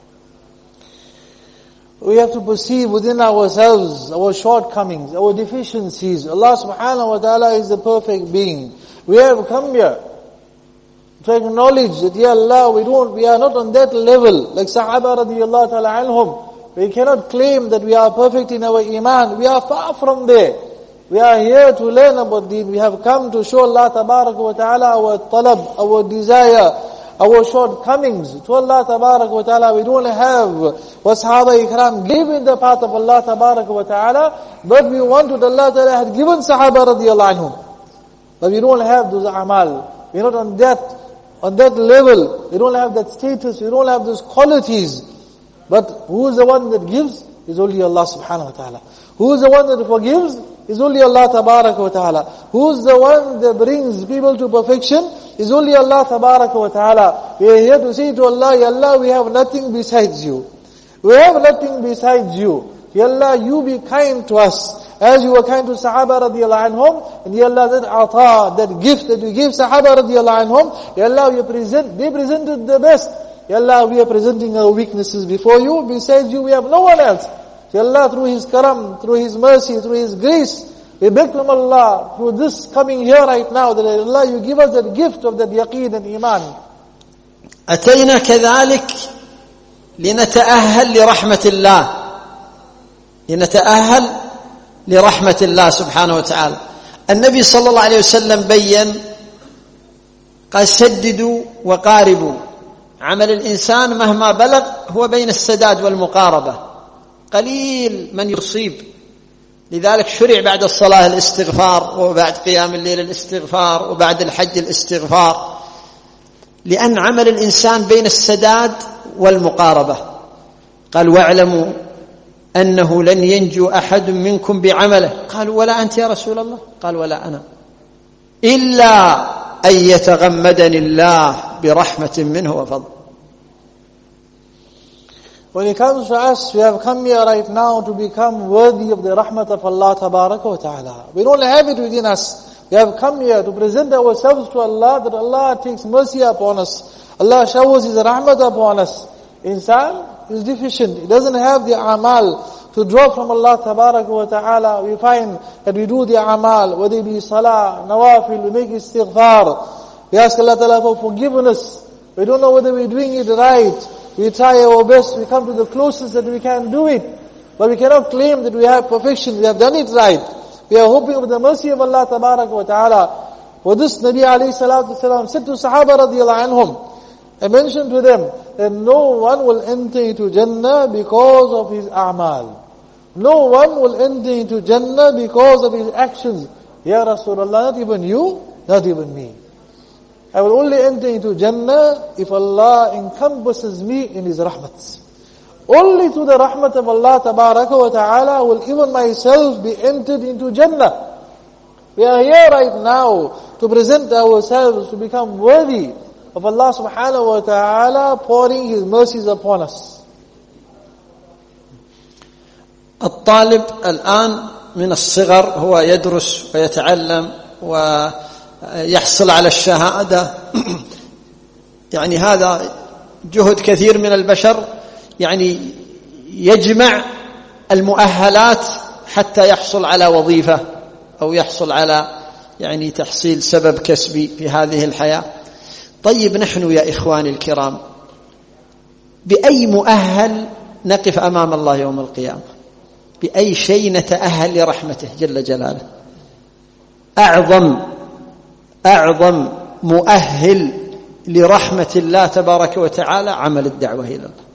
We have to perceive within ourselves our shortcomings, our deficiencies. Allah subhanahu wa ta'ala is the perfect being. We have come here to acknowledge that, Ya Allah, we are not on that level. Like Sahaba radiyallahu ta'ala anhum, we cannot claim that we are perfect in our iman. We are far from there. We are here to learn about Deen. We have come to show Allah tabaraka wa ta'ala our talab, our desire, our shortcomings. To Allah tabaraka wa ta'ala, we don't have what Sahaba Ikram gave in the path of Allah tabaraka wa ta'ala, but we want what Allah ta'ala had given Sahaba radiyallahu anhum. But we don't have those amal. We're not on that level. We don't have that status. We don't have those qualities. But who is the one that gives? Is only Allah subhanahu wa ta'ala. Who is the one that forgives? Is only Allah tabaraka wa ta'ala. Who is the one that brings people to perfection? Is only Allah tabaraka wa ta'ala. We are here to say to Allah, Ya Allah, we have nothing besides you. We have nothing besides you. Ya Allah, you be kind to us. As you were kind to Sahaba radiyallahu anhum, and Ya Allah, that ata, that gift that you gave Sahaba radiyallahu anhum, Ya Allah, they presented the best. Ya Allah, we are presenting our weaknesses before you. Besides you, we have no one else. Ya Allah, through His karam, through His mercy, through His grace, we beg from Allah, through this coming here right now, that Allah, you give us that gift of that yaqeen and iman. أتينا كذلك لنتأهل لرحمة الله، لنتأهل لرحمة الله سبحانه وتعالى. النبي صلى الله عليه وسلم بيّن، قال سددوا وقاربوا. عمل الإنسان مهما بلغ هو بين السداد والمقاربة، قليل من يصيب. لذلك شرع بعد الصلاة الاستغفار، وبعد قيام الليل الاستغفار، وبعد الحج الاستغفار، لأن عمل الإنسان بين السداد والمقاربة. قال واعلموا أنه لن ينجو أحد منكم بعمله. قالوا ولا أنت يا رسول الله؟ قال ولا أنا، إلا أن يتغمدني الله برحمة منه وفضل. When it comes to us, we have come here right now to become worthy of the rahmat of Allah tabaraka wa ta'ala. We don't have it within us. We have come here to present ourselves to Allah, that Allah takes mercy upon us. Allah showers His rahmat upon us. Insan is deficient. He doesn't have the amal to draw from Allah tabaraka wa ta'ala. We find that we do the amal, whether it be salah, nawafil, we make istighfar. We ask Allah ta'ala for forgiveness. We don't know whether we're doing it right. We try our best, we come to the closest that we can do it. But we cannot claim that we have perfection, we have done it right. We are hoping for the mercy of Allah tabaraka wa ta'ala. For this Nabi alayhi salatu wasalam said to Sahaba radiyallahu anhum, I mentioned to them that no one will enter into Jannah because of his a'mal. No one will enter into Jannah because of his actions. Ya Rasulullah, not even you, not even me. I will only enter into Jannah if Allah encompasses me in His rahmat. Only through the rahmat of Allah tabaraka wa ta'ala will even myself be entered into Jannah. We are here right now to present ourselves to become worthy of Allah subhanahu wa ta'ala pouring His mercies upon us. الطالب الآن من الصغر هو يدرس ويتعلم ويحصل على الشهادة، يعني هذا جهد كثير من البشر، يعني يجمع المؤهلات حتى يحصل على وظيفة أو يحصل على يعني تحصيل سبب كسبي في هذه الحياة. طيب نحن يا إخواني الكرام بأي مؤهل نقف أمام الله يوم القيامة؟ بأي شيء نتأهل لرحمته جل جلاله؟ أعظم مؤهل لرحمة الله تبارك وتعالى عمل الدعوة إلى الله.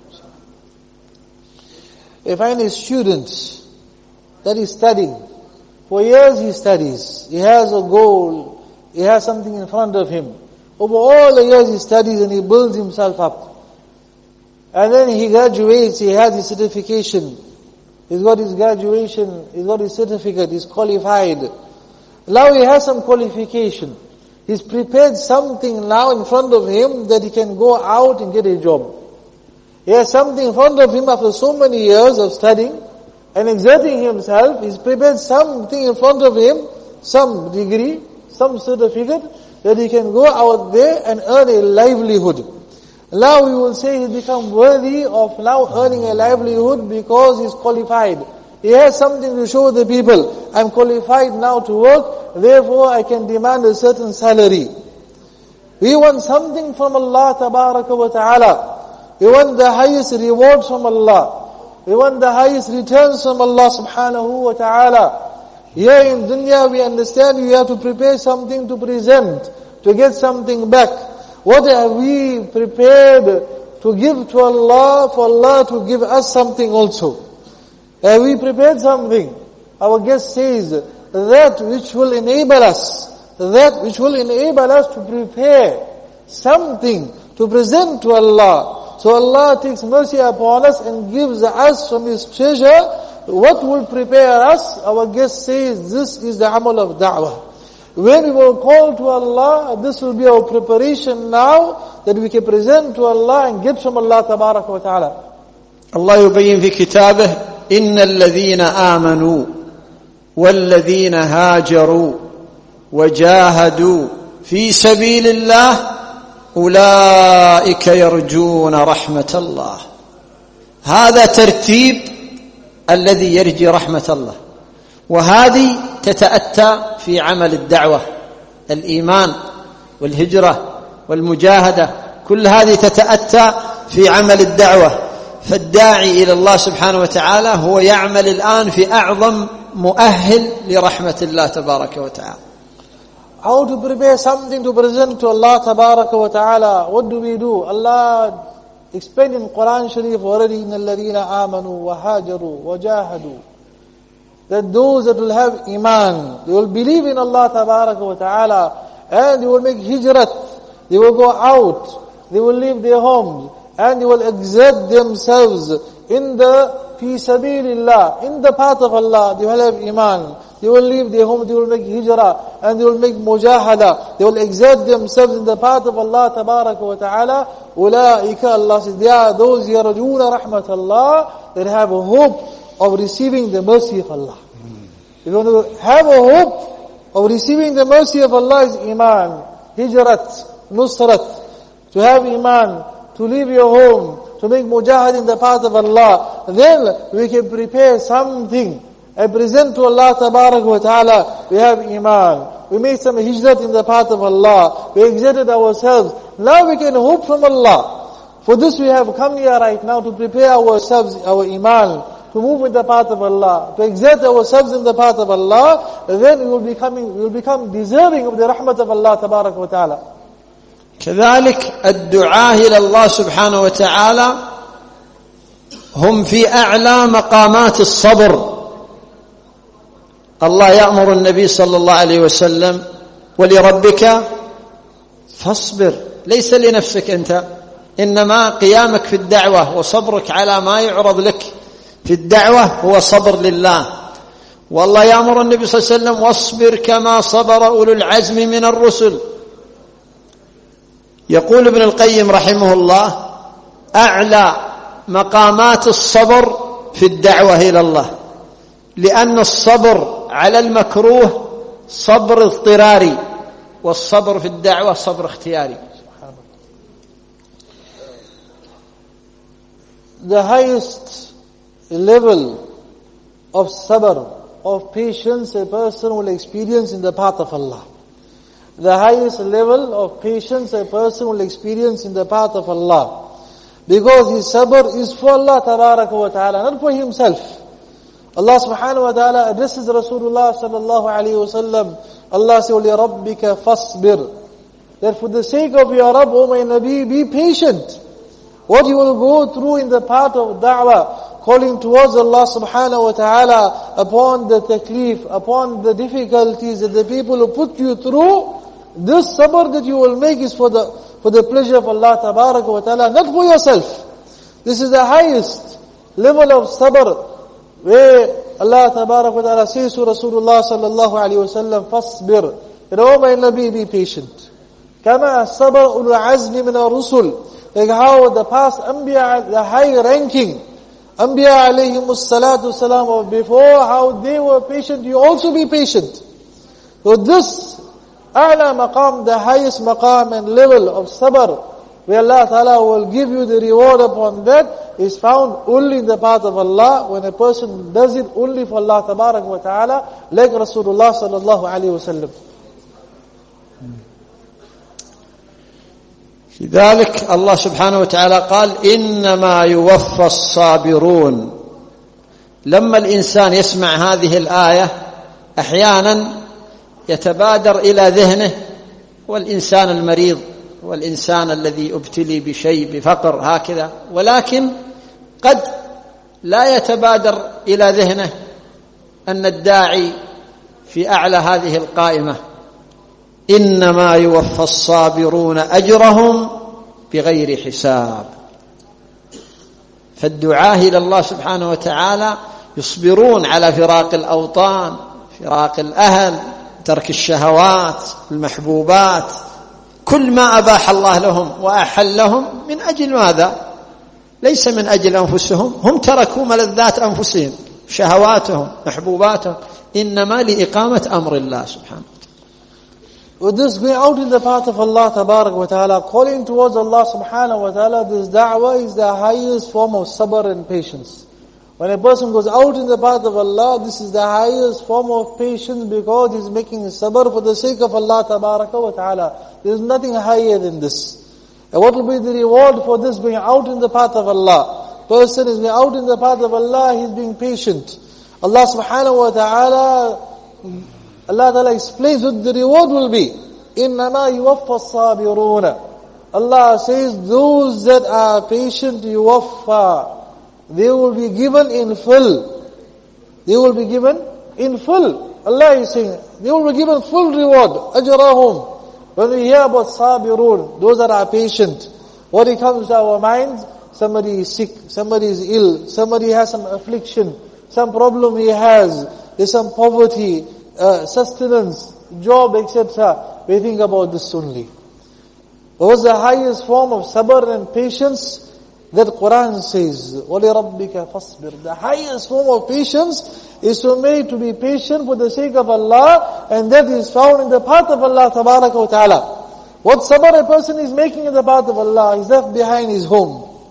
If any student that is studying, for years he studies, he has a goal, he has something in front of him. Over all the years he studies and he builds himself up. And then he graduates, he has his certification, he's got his graduation, he's got his certificate, he's qualified. Now he has some qualification. He's prepared something now in front of him that he can go out and get a job. He has something in front of him after so many years of studying and exerting himself. He's prepared something in front of him, some degree, some certificate, that he can go out there and earn a livelihood. Now we will say he's become worthy of now earning a livelihood because he's qualified. He has something to show the people. I'm qualified now to work, therefore I can demand a certain salary. We want something from Allah Tabaraka wa Ta'ala. We want the highest rewards from Allah. We want the highest returns from Allah Subhanahu wa Ta'ala. Here in dunya we understand you have to prepare something to present, to get something back. What have we prepared to give to Allah for Allah to give us something also? Have we prepared something? Our guest says that which will enable us to prepare something to present to Allah. So Allah takes mercy upon us and gives us from His treasure. What will prepare us? Our guest says this is the amal of da'wah. When we will call to Allah, this will be our preparation now that we can present to Allah and get from Allah Tabaraka wa Ta'ala. الله يبين في كتابه إن الذين آمنوا والذين هاجروا وجاهدوا في سبيل الله أولئك يرجون رحمة الله. هذا ترتيب الذي يرجي رحمة الله، وهذه تتأتى في عمل الدعوة، الإيمان والهجرة والمجاهدة، كل هذه تتأتى في عمل الدعوة. فالداعي إلى الله سبحانه وتعالى هو يعمل الآن في أعظم مؤهل لرحمة الله تبارك وتعالى. How to prepare something to present to Allah Tabaraka wa Ta'ala? What do we do? Allah explained in Quran Sharif already, إِنَّ الَّذِينَ آمَنُوا وَهَاجَرُوا وَجَاهَدُوا, that those that will have iman, they will believe in Allah Tabaraka wa Ta'ala, and they will make hijrat, they will go out, they will leave their homes, and they will exert themselves in the fi sabilillah, in the path of Allah. They will have iman, they will leave their home, they will make hijrah, and they will make mujahada, they will exert themselves in the path of Allah Tabaraka wa Ta'ala. Ulaika, Allah says, they are those yarjuna rahmat Allah, that have a hope of receiving the mercy of Allah. If you want to have a hope of receiving the mercy of Allah is iman, hijrat, nusrat, to have iman, to leave your home, to make mujahid in the path of Allah. Then we can prepare something and present to Allah Tabarak wa Ta'ala. We have iman, we made some hijrat in the path of Allah, we exerted ourselves. Now we can hope from Allah. For this we have come here right now to prepare ourselves, our iman, to move in the path of Allah, to exert ourselves in the path of Allah. Then we will become deserving of the rahmat of Allah Tabarak wa Ta'ala. كذلك الدعاة إلى الله سبحانه وتعالى هم في أعلى مقامات الصبر. الله يأمر النبي صلى الله عليه وسلم ولربك فاصبر، ليس لنفسك أنت، إنما قيامك في الدعوة وصبرك على ما يعرض لك في الدعوة هو صبر لله. والله يأمر النبي صلى الله عليه وسلم واصبر كما صبر أولو العزم من الرسل. يقول ابن القيم رحمه الله: أعلى مقامات الصبر في الدعوة إلى الله، لأن الصبر على المكروه صبر اضطراري، والصبر في الدعوة صبر اختياري. The highest level of sabr, of patience, a person will experience in the path of Allah. The highest level of patience a person will experience in the path of Allah. Because his sabr is for Allah tabaraka wa ta'ala, not for himself. Allah subhanahu wa ta'ala addresses Rasulullah sallallahu alayhi wa sallam. Allah says, وَلِرَبِّكَ فَاصْبِرْ. That for the sake of your Rabb, O my Nabi, be patient. What you will go through in the path of da'wah, calling towards Allah subhanahu wa ta'ala, upon the taklif, upon the difficulties that the people who put you through, this sabr that you will make is for the pleasure of Allah tabaraka wa ta'ala, not for yourself. This is the highest level of sabr, where Allah tabaraka wa ta'ala says to Rasulullah sallallahu alayhi wa sallam, فَاصْبِرْ. And oh my Nabi, be patient. كَمَا صَبَرْ أُولُو الْعَزْمِ مِنَ الرُّسُلِ. Like how the past Anbiya, the high ranking Anbiya alayhimus salatu salam of before, how they were patient, you also be patient. So this a'la maqam, the highest maqam and level of sabr, where Allah Ta'ala will give you the reward upon that, is found only in the path of Allah, when a person does it only for Allah Tabarak wa Ta'ala, like Rasulullah sallallahu alayhi wa sallam. لذلك الله سبحانه وتعالى قال: إنما يوفى الصابرون. لما الإنسان يسمع هذه الآية أحيانا يتبادر إلى ذهنه والإنسان المريض والإنسان الذي ابتلي بشيء، بفقر هكذا، ولكن قد لا يتبادر إلى ذهنه أن الداعي في أعلى هذه القائمة: إنما يوفى الصابرون أجرهم بغير حساب. فالدعاة إلى الله سبحانه وتعالى يصبرون على فراق الأوطان، فراق الأهل، ترك الشهوات، المحبوبات، كل ما أباح الله لهم وأحل لهم، من أجل ماذا؟ ليس من أجل أنفسهم، هم تركوا ملذات أنفسهم، شهواتهم، محبوباتهم، إنما لإقامة أمر الله سبحانه. With this going out in the path of Allah Tabarak wa Ta'ala, calling towards Allah Subhanahu wa Ta'ala, this da'wah is the highest form of sabr and patience. When a person goes out in the path of Allah, this is the highest form of patience, because he's making sabr for the sake of Allah Tabarak wa Ta'ala. There is nothing higher than this. And what will be the reward for this going out in the path of Allah? Person is going out in the path of Allah, he's being patient. Allah Subhanahu wa Ta'ala, Allah Ta'ala explains what the reward will be. إِنَّمَا يُوَفَّى الصَّابِرُونَ. Allah says, those that are patient, يُوَفَّى, they will be given in full. They will be given in full. Allah is saying, they will be given full reward. أَجْرَهُمْ. When we hear about sabirun, those that are patient, what it comes to our minds, somebody is sick, somebody is ill, somebody has some affliction, some problem he has, there's some poverty, sustenance, job, etc. We think about this only. What was the highest form of sabr and patience? That Quran says, وَلِرَبِّكَ فَاصْبِرْ. The highest form of patience is to be patient for the sake of Allah, and that is found in the path of Allah Tabaraka wa Ta'ala. What sabr a person is making in the path of Allah, is left behind his home,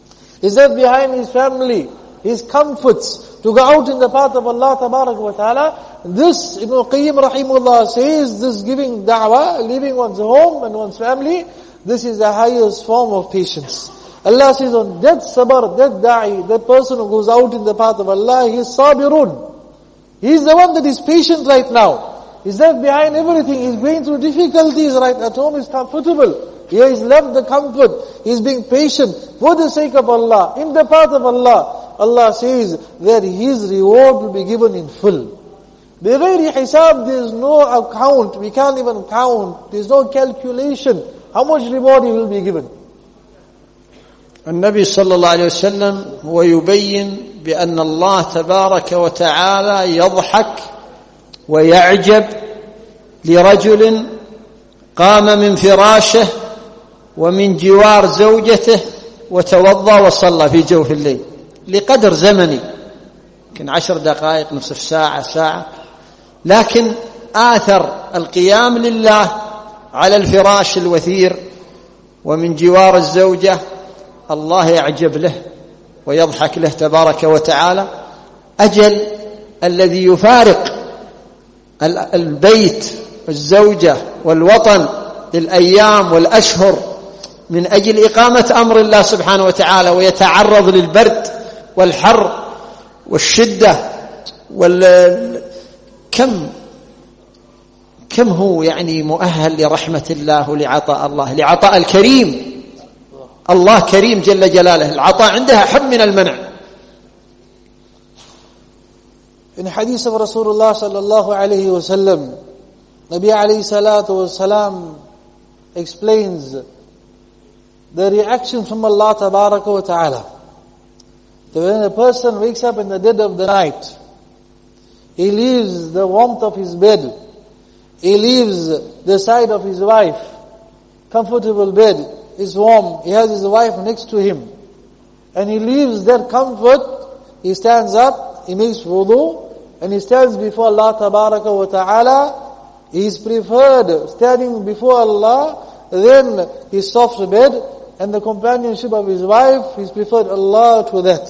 is left behind his family, his comforts, to go out in the path of Allah Tabaraka wa Ta'ala. This, Ibn Qayyim Rahimullah says, this giving da'wah, leaving one's home and one's family, this is the highest form of patience. Allah says on that sabr, that da'i, that person who goes out in the path of Allah, he is sabirun. He is the one that is patient right now. He's left behind everything. He's going through difficulties right at home. He's comfortable. Here he's left the comfort. He's being patient for the sake of Allah, in the path of Allah. Allah says that his reward will be given in full. بغير حساب, there is no account. We can't even count. There is no calculation how much reward he will be given. النبي صلى الله عليه وسلم هو يبين بأن الله تبارك وتعالى يضحك ويعجب لرجل قام من فراشه ومن جوار زوجته وتوضأ وصلى في جوف الليل لقدر زمني، يمكن 10 دقائق، نصف ساعة، ساعة، لكن آثر القيام لله على الفراش الوثير ومن جوار الزوجة، الله يعجب له ويضحك له تبارك وتعالى. أجل الذي يفارق البيت والزوجة والوطن للأيام والأشهر من أجل إقامة أمر الله سبحانه وتعالى، ويتعرض للبرد والحر والشدة كم هو يعني مؤهل لرحمة الله ولعطاء الله، لعطاء الكريم. الله كريم جل جلاله، العطاء عندها حب من المنع. In hadith of Rasulullah sallallahu alayhi wa sallam, Nabi alayhi salatu wa salam explains the reaction from Allah tabaraka wa ta'ala. That when a person wakes up in the dead of the night, he leaves the warmth of his bed, he leaves the side of his wife, comfortable bed, is warm, he has his wife next to him, and he leaves that comfort, he stands up, he makes wudu, and he stands before Allah tabaraka wa ta'ala. He is preferred standing before Allah than his soft bed and the companionship of his wife. He is preferred Allah to that.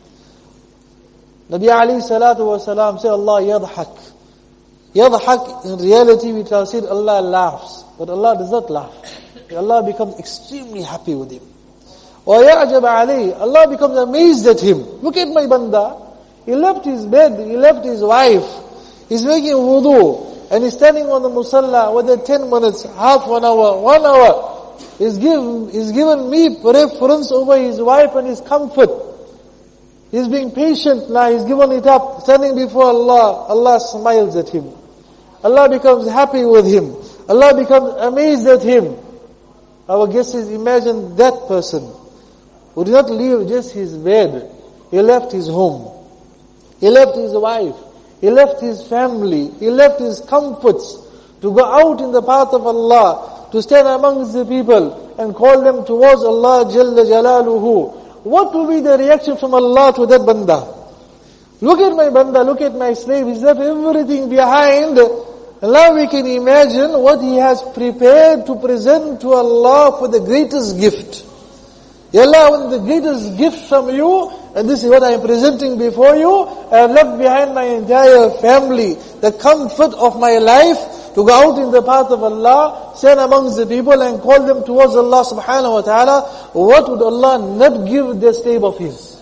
Nabi alayhi salatu wa salam said, Allah yadhak. Yadhak, in reality we translate Allah laughs, but Allah does not laugh. Allah becomes extremely happy with him. Wa ya'jab alayhi, Allah becomes amazed at him. Look at my banda. He left his bed, he left his wife, he's making wudu, and he's standing on the musalla, whether 10 minutes, half an hour, 1 hour. He's given me preference over his wife and his comfort. He's being patient now, he's given it up, standing before Allah. Allah smiles at him. Allah becomes happy with him. Allah becomes amazed at him. Our guest says, imagine that person who did not leave just his bed, he left his home. He left his wife, he left his family, he left his comforts to go out in the path of Allah, to stand amongst the people and call them towards Allah Jalla Jalaluhu. What will be the reaction from Allah to that banda? Look at my banda, look at my slave, he's left everything behind. And now we can imagine what he has prepared to present to Allah for the greatest gift. Ya Allah, when the greatest gift from you, and this is what I am presenting before you, I have left behind my entire family, the comfort of my life, to go out in the path of Allah, stand amongst the people and call them towards Allah subhanahu wa ta'ala. What would Allah not give this slave of his?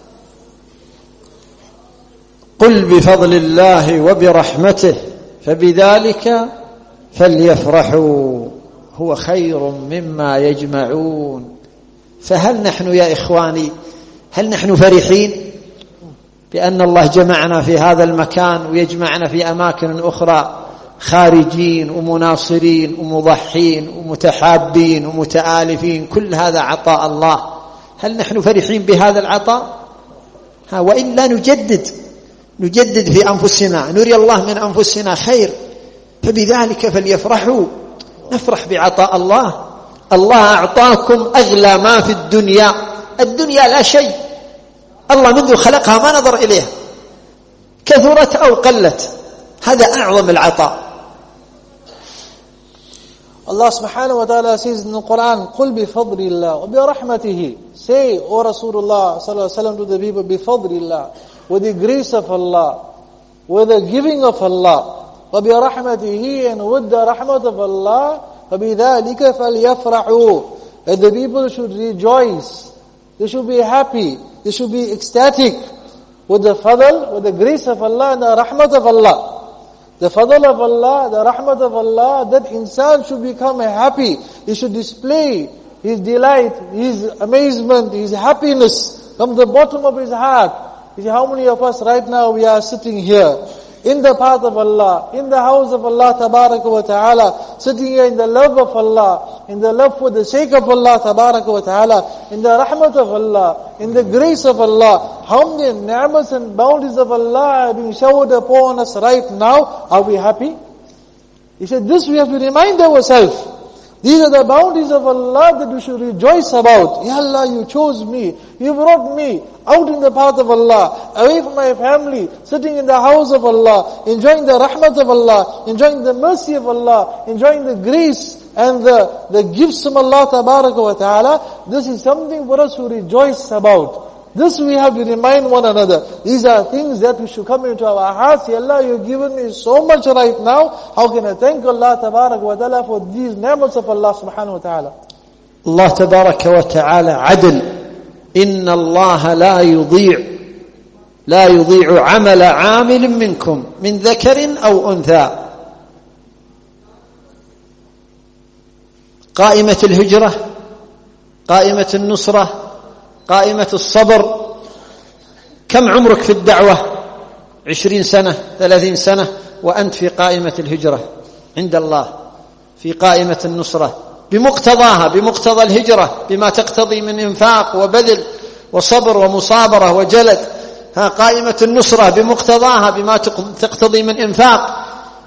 قل بفضل الله وبرحمته فبذلك فليفرحوا هو خير مما يجمعون. فهل نحن يا إخواني، هل نحن فرحين بأن الله جمعنا في هذا المكان ويجمعنا في أماكن أخرى خارجين ومناصرين ومضحين ومتحابين ومتآلفين؟ كل هذا عطاء الله. هل نحن فرحين بهذا العطاء؟ وإلا نجدد في أنفسنا، نري الله من أنفسنا خير. فبذلك فليفرحوا، نفرح بعطاء الله. الله أعطاكم أغلى ما في الدنيا. الدنيا لا شيء، الله منذ خلقها ما نظر إليها، كثرت أو قلت، هذا أعظم العطاء. Allah subhanahu wa ta'ala says in the Quran, قُلْ بِفَضْلِ اللَّهِ وَبِرَحْمَتِهِ. Say, O Rasulullah sallallahu alaihi wasallam, to the people, بِفَضْلِ اللَّهِ, with the grace of Allah, with the giving of Allah, وَبِرَحْمَتِهِ, and with the rahmat of Allah, فَبِذَلِكَ فَلْيَفْرَحُوا. That the people should rejoice, they should be happy, they should be ecstatic with the fadl, with the grace of Allah and the rahmat of Allah. The fadl of Allah, the rahmat of Allah, that insan should become happy. He should display his delight, his amazement, his happiness from the bottom of his heart. You see, how many of us right now we are sitting here in the path of Allah, in the house of Allah tabaraka wa ta'ala, sitting here in the love of Allah, in the love for the sake of Allah tabaraka wa ta'ala, in the rahmat of Allah, in the grace of Allah. How many ni'mas and bounties of Allah are being showered upon us right now? Are we happy? He said, this we have to remind ourselves. These are the bounties of Allah that we should rejoice about. Ya Allah, you chose me. You brought me out in the path of Allah, away from my family, sitting in the house of Allah, enjoying the rahmat of Allah, enjoying the mercy of Allah, enjoying the grace and the gifts from Allah Tabaraka wa Ta'ala. This is something for us to rejoice about. This we have to remind one another. These are things that we should come into our hearts. Ya Allah, you've given me so much right now. How can I thank Allah Tabaraka wa Ta'ala for these ni'mats of Allah Subhanahu wa Ta'ala? Allah Tabaraka wa Ta'ala adl. إن الله لا يضيع عمل عامل منكم من ذكر أو أنثى. قائمة الهجرة، قائمة النصرة، قائمة الصبر. كم عمرك في الدعوة؟ 20 سنة 30 سنة وأنت في قائمة الهجرة عند الله، في قائمة النصرة بمقتضاها، بمقتضى الهجرة، بما تقتضي من إنفاق وبذل وصبر ومصابرة وجلد. قائمة النصرة بمقتضاها، بما تقتضي من إنفاق،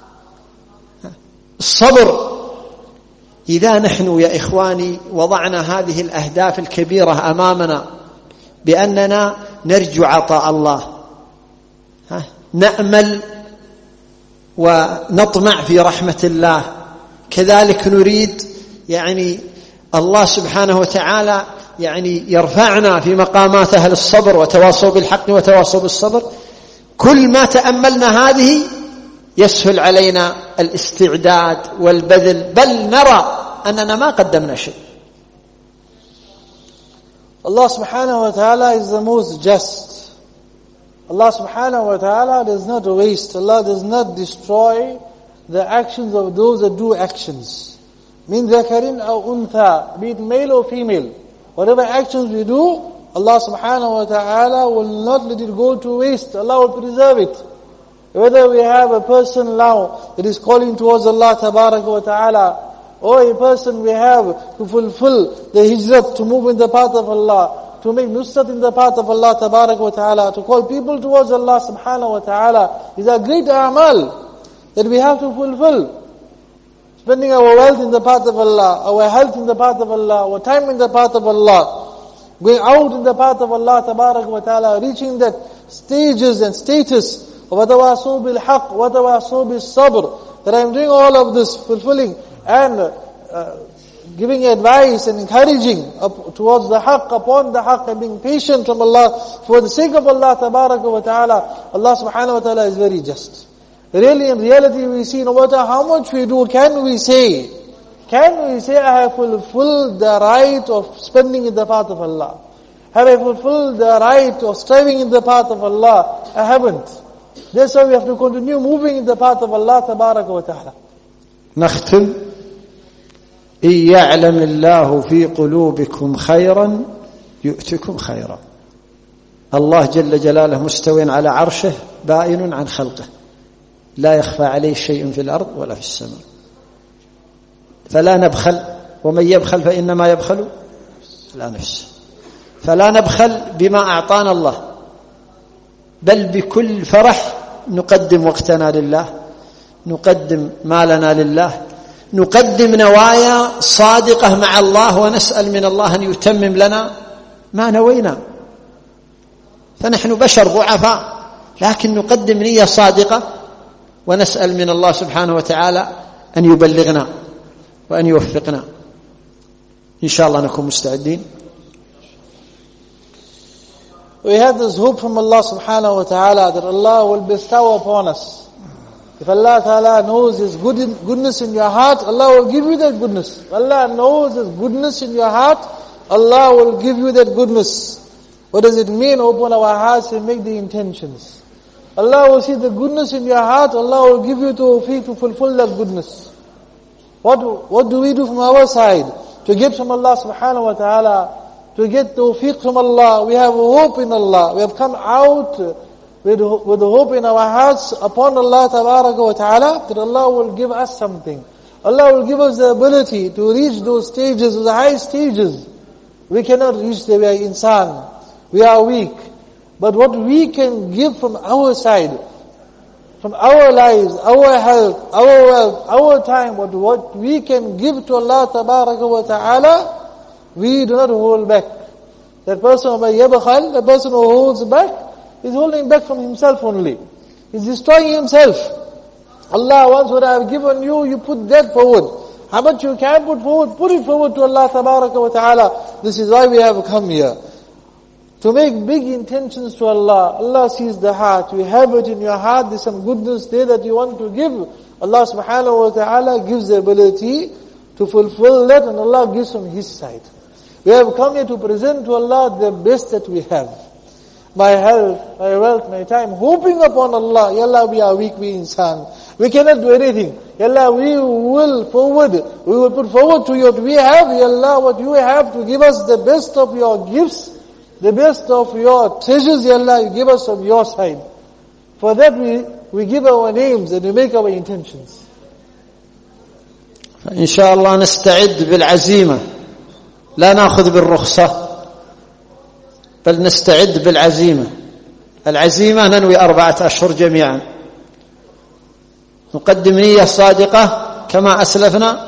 الصبر. إذا نحن يا إخواني وضعنا هذه الأهداف الكبيرة أمامنا بأننا نرجو عطاء الله، نأمل ونطمع في رحمة الله، كذلك نريد الله سبحانه وتعالى يرفعنا في مقامات أهل الصبر وتواصوا بالحق وتواصوا بالصبر. كل ما تأملنا هذه يسهل علينا الاستعداد والبذل، بل نرى أننا ما قدمنا شيء. Allah subhanahu wa ta'ala is the most just. Allah subhanahu wa ta'ala does not waste. Allah does not destroy the actions of those that do actions. Min dhakarin aw untha, be it male or female. Whatever actions we do, Allah subhanahu wa ta'ala will not let it go to waste. Allah will preserve it. Whether we have a person now that is calling towards Allah tabaraka wa ta'ala, or a person we have to fulfill the hijrat, to move in the path of Allah, to make nusrat in the path of Allah tabaraka wa ta'ala, to call people towards Allah subhanahu wa ta'ala. These are great a'mal that we have to fulfill. Spending our wealth in the path of Allah, our health in the path of Allah, our time in the path of Allah, going out in the path of Allah tabaraka wa ta'ala, reaching that stages and status of وَتَوَاصَوْا بِالْحَقِّ وَتَوَاصَوْا بِالصَّبْرِ, that I am doing all of this, fulfilling and giving advice and encouraging towards the haqq, upon the haqq, and being patient from Allah for the sake of Allah tabaraka wa ta'ala. Allah subhanahu wa ta'ala is very just. Really, in reality, we see no matter how much we do, can we say, I have fulfilled the right of spending in the path of Allah? Have I fulfilled the right of striving in the path of Allah? I haven't. That's why we have to continue moving in the path of Allah tabaraka wa ta'ala. نختم. إن يعلم الله في قلوبكم خيرا يؤتكم خيرا. الله جل جلاله مستوٍ على عرشه بائن عن خلقه، لا يخفى عليه شيء في الأرض ولا في السماء. فلا نبخل، ومن يبخل فإنما يبخل على نفسه. فلا نبخل بما أعطانا الله، بل بكل فرح نقدم وقتنا لله، نقدم مالنا لله، نقدم نوايا صادقة مع الله، ونسأل من الله أن يتمم لنا ما نوينا. فنحن بشر ضعفاء، لكن نقدم نية صادقة، ونسأل من الله سبحانه وتعالى أن يبلغنا وأن يوفقنا. إن شاء الله نكون مستعدين. We have this hope from Allah subhanahu wa ta'ala that Allah will bestow upon us. If Allah ta'ala knows His goodness in your heart, Allah will give you that goodness. If Allah knows His goodness in your heart, Allah will give you that goodness. What does it mean? Open our hearts and make the intentions. Allah will see the goodness in your heart, Allah will give you tawfiq to fulfill that goodness. What do we do from our side to get from Allah subhanahu wa ta'ala, to get tawfiq from Allah? We have hope in Allah. We have come out with the hope in our hearts upon Allah tabaraka wa ta'ala that Allah will give us something. Allah will give us the ability to reach those stages, the high stages. We cannot reach there, we are insan. We are weak. But what we can give from our side, from our lives, our health, our wealth, our time, what we can give to Allah Tabaraka wa Ta'ala, we do not hold back. That person that person who holds back, is holding back from himself only. He's destroying himself. Allah wants what I have given you, you put that forward. How much you can put forward, put it forward to Allah Tabaraka wa Ta'ala. This is why we have come here. To make big intentions to Allah. Allah sees the heart. You have it in your heart. There's some goodness there that you want to give. Allah subhanahu wa ta'ala gives the ability to fulfill that, and Allah gives from His side. We have come here to present to Allah the best that we have. My health, my wealth, my time, hoping upon Allah. Ya Allah, we are weak, we insan. We cannot do anything. Ya Allah, we will put forward to you what we have. Ya Allah, what you have to give us the best of your gifts, the best of your treasures, Ya Allah, you give us from your side. For that we give our names and we make our intentions. إن شاء الله نستعد بالعزيمة لا نأخذ بالرخصة بل نستعد بالعزيمة. العزيمة ننوي 4 أشهر جميعا، نقدم نية صادقة كما أسلفنا،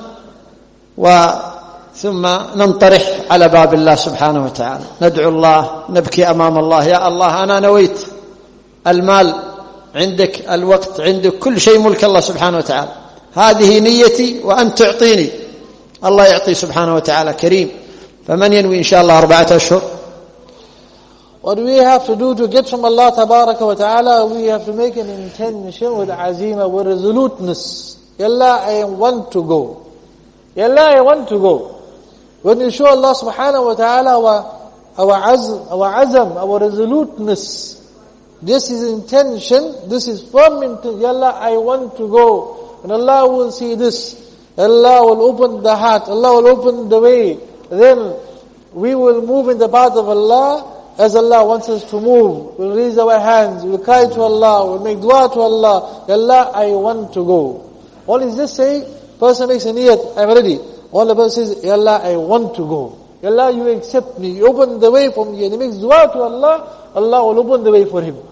ثم ننطرح على باب الله سبحانه وتعالى، ندعو الله، نبكي أمام الله، يا الله أنا نويت المال عندك، الوقت عندك، كل شيء ملك الله سبحانه وتعالى، هذه نيتي وأنت تعطيني. الله يعطي سبحانه وتعالى كريم. فمن ينوي إن شاء الله 4 أشهر. What we have to do to get from Allah Tabaraka wa Ta'ala, we have to make an intention with azima, with resoluteness. Ya Allah, I want to go. Ya Allah, I want to go. When you show Allah Subhanahu wa Ta'ala our azam, our resoluteness, this is intention, this is firm intention. Ya Allah, I want to go. And Allah will see this. Allah will open the heart. Allah will open the way. Then we will move in the path of Allah as Allah wants us to move. We'll raise our hands. We'll cry to Allah. We'll make dua to Allah. Ya Allah, I want to go. All is just saying, person makes a niyat, I'm ready. All the person says, Ya Allah, I want to go. Ya Allah, you accept me. You open the way for me. And he makes dua to Allah, Allah will open the way for him.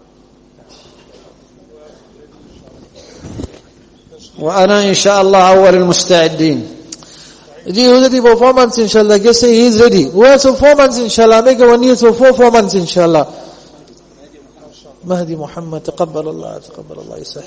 وأنا إن شاء الله أول المستعدين. Who's ready for 4 months inshallah? Just say he's ready. Who has for 4 months inshallah? Make a niyat for 4 months inshallah. Mahdi Muhammad, taqabbal Allah,